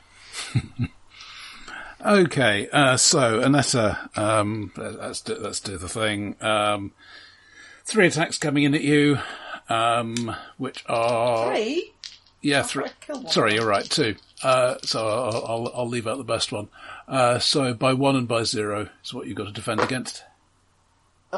Okay, so Annetta, let's do the thing. 3 attacks coming in at you, which are 3. Yeah, 3. Sorry, you're right, 2. So I'll leave out the best one. So by 1 and by 0 is what you've got to defend against. Oh,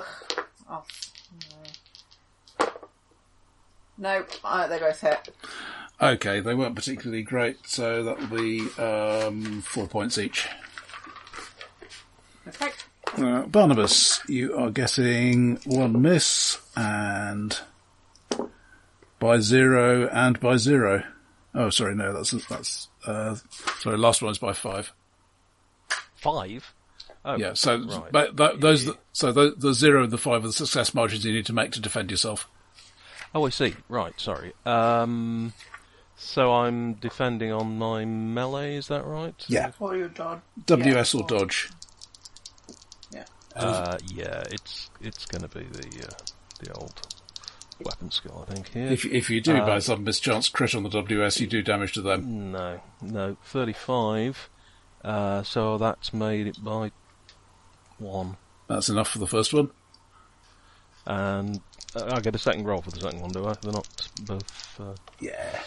no, they both hit. Okay, they weren't particularly great, so that'll be 4 points each. Okay. Barnabas, you are getting 1 miss, and by 0 and by 0. Oh, sorry, no, that's sorry, last one's by 5. 5? Oh, yeah, so right. But the 0 and the 5 are the success margins you need to make to defend yourself. Oh, I see. Right, sorry. So I'm defending on my melee, is that right? Yeah. Or your dodge. WS or dodge. Yeah. Yeah, it's going to be the old weapon skill, I think. Here. If you do by some mischance crit on the WS, you do damage to them. No, 35. So that's made it by 1. That's enough for the first one. And I get a second roll for the second one, do I? They're not both. Yeah.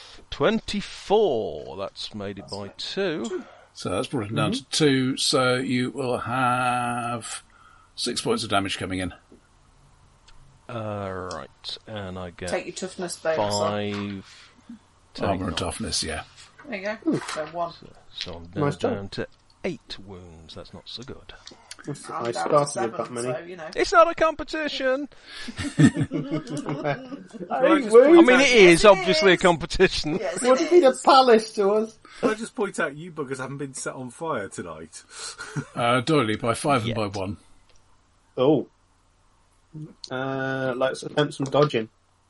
24. That's made it by 2. So that's brought it down to 2. So you will have 6 points of damage coming in. Right, and I get take your toughness bonus 5 armor and toughness. Yeah. There you go. So 1. So I'm down to 8 wounds. That's not so good. I started with that many. So, you know. It's not a competition. I mean, it is obviously a competition. Yes, What do you mean a palace to us? Can I just point out you buggers haven't been set on fire tonight? Doily by 5 and by 1. Oh. Let's attempt some dodging.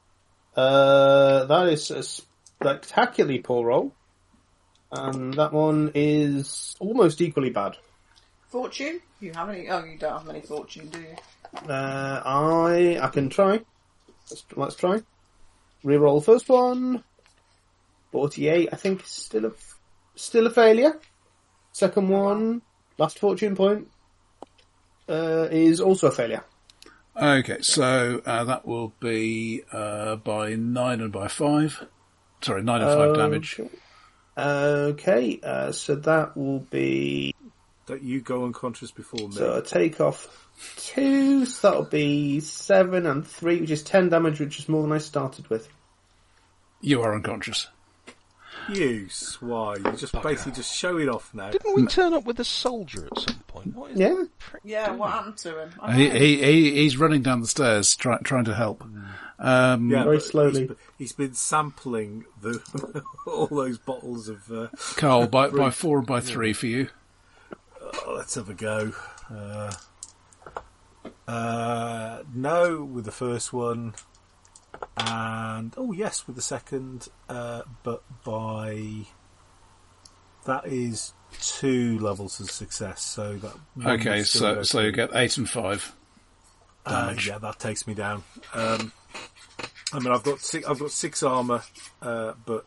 That is a spectacularly poor roll. And that one is almost equally bad. Fortune? You have any? Oh, you don't have any fortune, do you? I can try. Let's try. Reroll the first one. 48, I think, is still a failure. Second one, last fortune point, is also a failure. Okay, so that will be by 9 and by 5. Sorry, 9 and 5 damage. Okay, so that will be... Don't you go unconscious before me. So I take off 2, so that'll be 7 and 3, which is 10 damage, which is more than I started with. You are unconscious. You swine. You're just basically just showing off now. Didn't we turn up with a soldier at some point? What is Yeah. Yeah, what happened to him? He's running down the stairs trying to help. Yeah, Very but slowly. He's been sampling all those bottles of... Carl, by 4 and by 3 for you. let's have a go. No, with the first one. And, oh yes, with the second. But by... That is 2 levels of success, so that... Okay, so you get 8 and 5 damage. Yeah, that takes me down. I mean, I've got 6 armour, but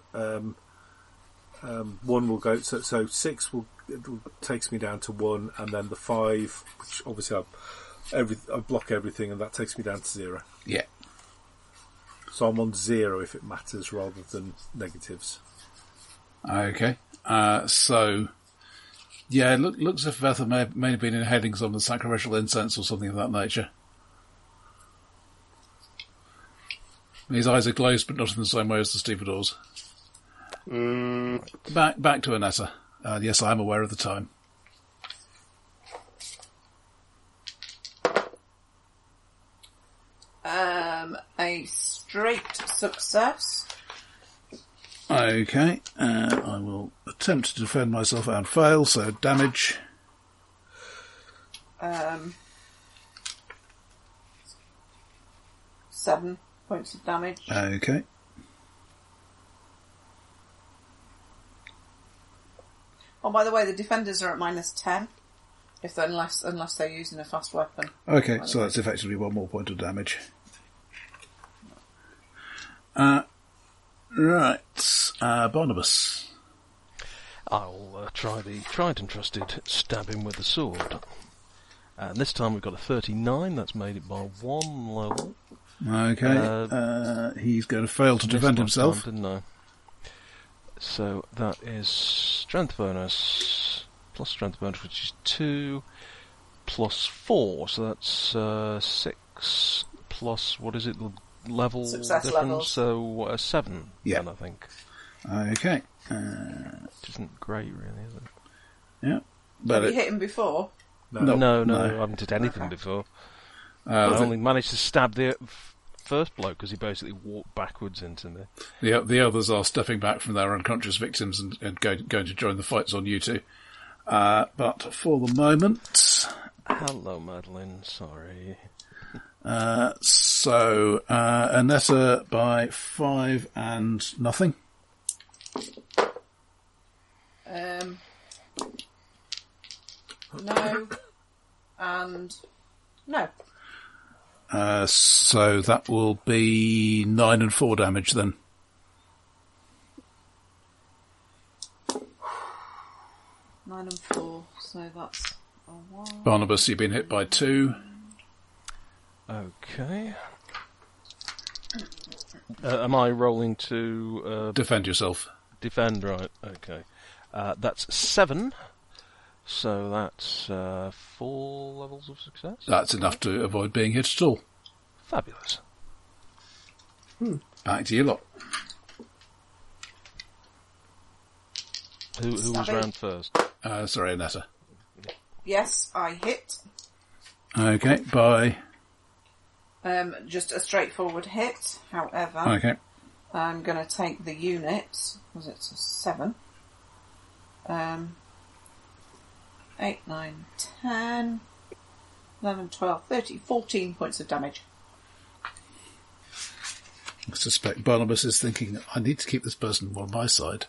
one will go. So 6 takes me down to 1, and then the 5, which obviously I block everything, and that takes me down to 0. Yeah. So I'm on 0 if it matters, rather than negatives. Okay. So, yeah, it looks as if Vetha may have been inhaling some of the sacrificial incense or something of that nature. His eyes are closed, but not in the same way as the stevedores. Back to Anessa. Yes, I am aware of the time. A straight success. Okay, I will attempt to defend myself and fail, so damage. 7 points of damage. Okay. Oh, by the way, the defenders are at -10, unless they're using a fast weapon. Okay, so that's effectively 1 more point of damage. Right, Barnabas. I'll try the tried and trusted stab him with the sword. And this time we've got a 39, that's made it by 1 level. Okay, he's going to fail to defend himself. Time, didn't I? So that is strength bonus, plus strength bonus, which is 2, plus 4, so that's 6, plus, what is it, the level Success difference? levels. So 7, Yeah. then, I think. Okay. Which isn't great, really, is it? Yeah. But Have you hit him before? No, I haven't hit anything before. I only managed to stab the first bloke because he basically walked backwards into me. the others are stepping back from their unconscious victims and going to join the fights on you two. But for the moment... Hello, Madeline. Sorry. So, Anessa by 5 and nothing. No. And no. So that will be 9 and 4 damage then. Nine and 4, so that's a 1. Barnabas, you've been hit by 2. Okay. Am I rolling to... Defend yourself. Defend, right, okay. That's 7, so that's 4 levels of success. That's enough to avoid being hit at all. Fabulous. Back to you lot. Who was round first? Sorry, Anessa. Yes, I hit. Okay, by... Just a straightforward hit. However, Okay. I'm going to take the units. Was it 7? 8, 9, 10, 11, 12, 13, 14 points of damage. I suspect Barnabas is thinking, I need to keep this person on my side.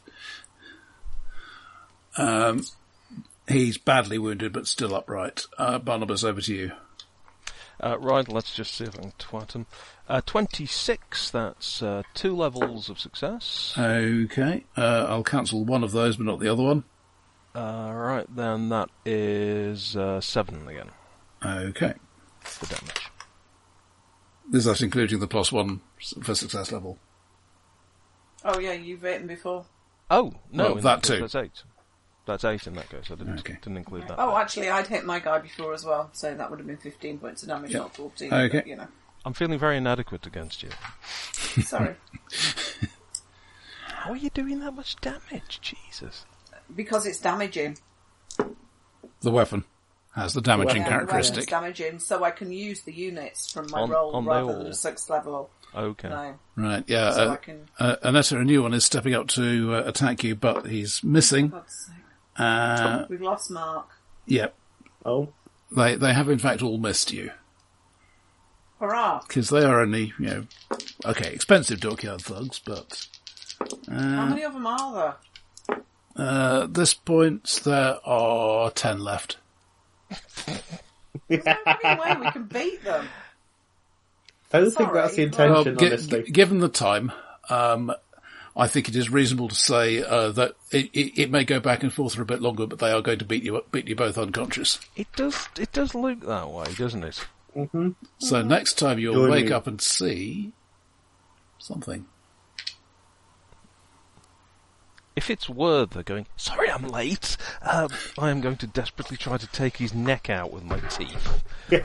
He's badly wounded, but still upright. Barnabas, over to you. Right, let's just see if I can twat him. 26, that's 2 levels of success. Okay, I'll cancel one of those, but not the other one. Right, then that is 7 again. Okay. For damage. Is that including the +1 for success level? Oh yeah, you've hit him before. Oh, no, Well, that too. That's 8. That's 8 in that case. I didn't include that. Oh, actually, I'd hit my guy before as well, so that would have been 15 points of damage, not 14. Okay. But, you know. I'm feeling very inadequate against you. Sorry. How are you doing that much damage? Jesus. Because it's damaging. The weapon has the damaging Yeah, characteristic. the weapon's damaging, so I can use the units from my On roll they rather all? than a 6th level. Okay. No. Right, yeah. So I can... Anessa, a new one, is stepping up to attack you, but he's missing. God's sake. Uh, We've lost Mark. Yep. Oh. They have in fact all missed you. Hurrah! Because they are only, expensive dockyard thugs, but... How many of them are there? At this point, there are 10 left. There's no fucking way we can beat them. I don't think that's the Sorry. intention, honestly. Given the time, I think it is reasonable to say that it may go back and forth for a bit longer, but they are going to beat you both unconscious. It does look that way, doesn't it? Mm-hmm. So next time you'll wake up and see something. If it's Werther going, sorry I'm late, I am going to desperately try to take his neck out with my teeth.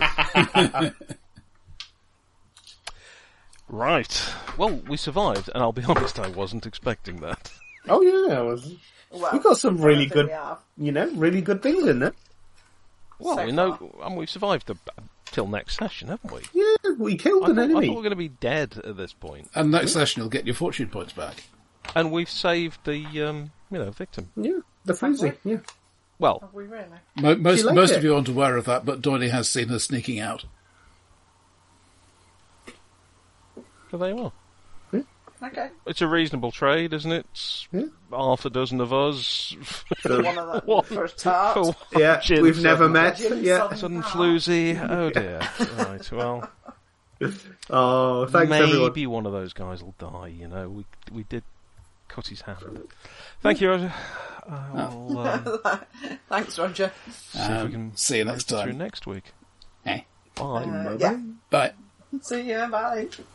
Right. Well, we survived, and I'll be honest, I wasn't expecting that. Oh yeah, we got some really good, We really good things in there. Well, So we know, and we've survived till next session, haven't we? Yeah, we killed an I enemy. thought we were going to be dead at this point. And next session you'll get your fortune points back. And we've saved the, victim. Yeah, the freezing. Yeah. Well, Have we really? Most of you aren't aware of that, but Doily has seen her sneaking out. so there you are. Okay. It's a reasonable trade, isn't it? Yeah. Half a dozen of us. One of them for a tart. Yeah, Gin we've never sudden- met. Gin Yeah. sudden- Sudden floozy. Oh dear. Right, well, Oh, thanks maybe everyone. one of those guys will die, We did cut his hand. Thank you, Roger. I'll Thanks, Roger. see if we can See you next make it through time. next week. Eh. Bye. Yeah. Bye. See ya. Bye.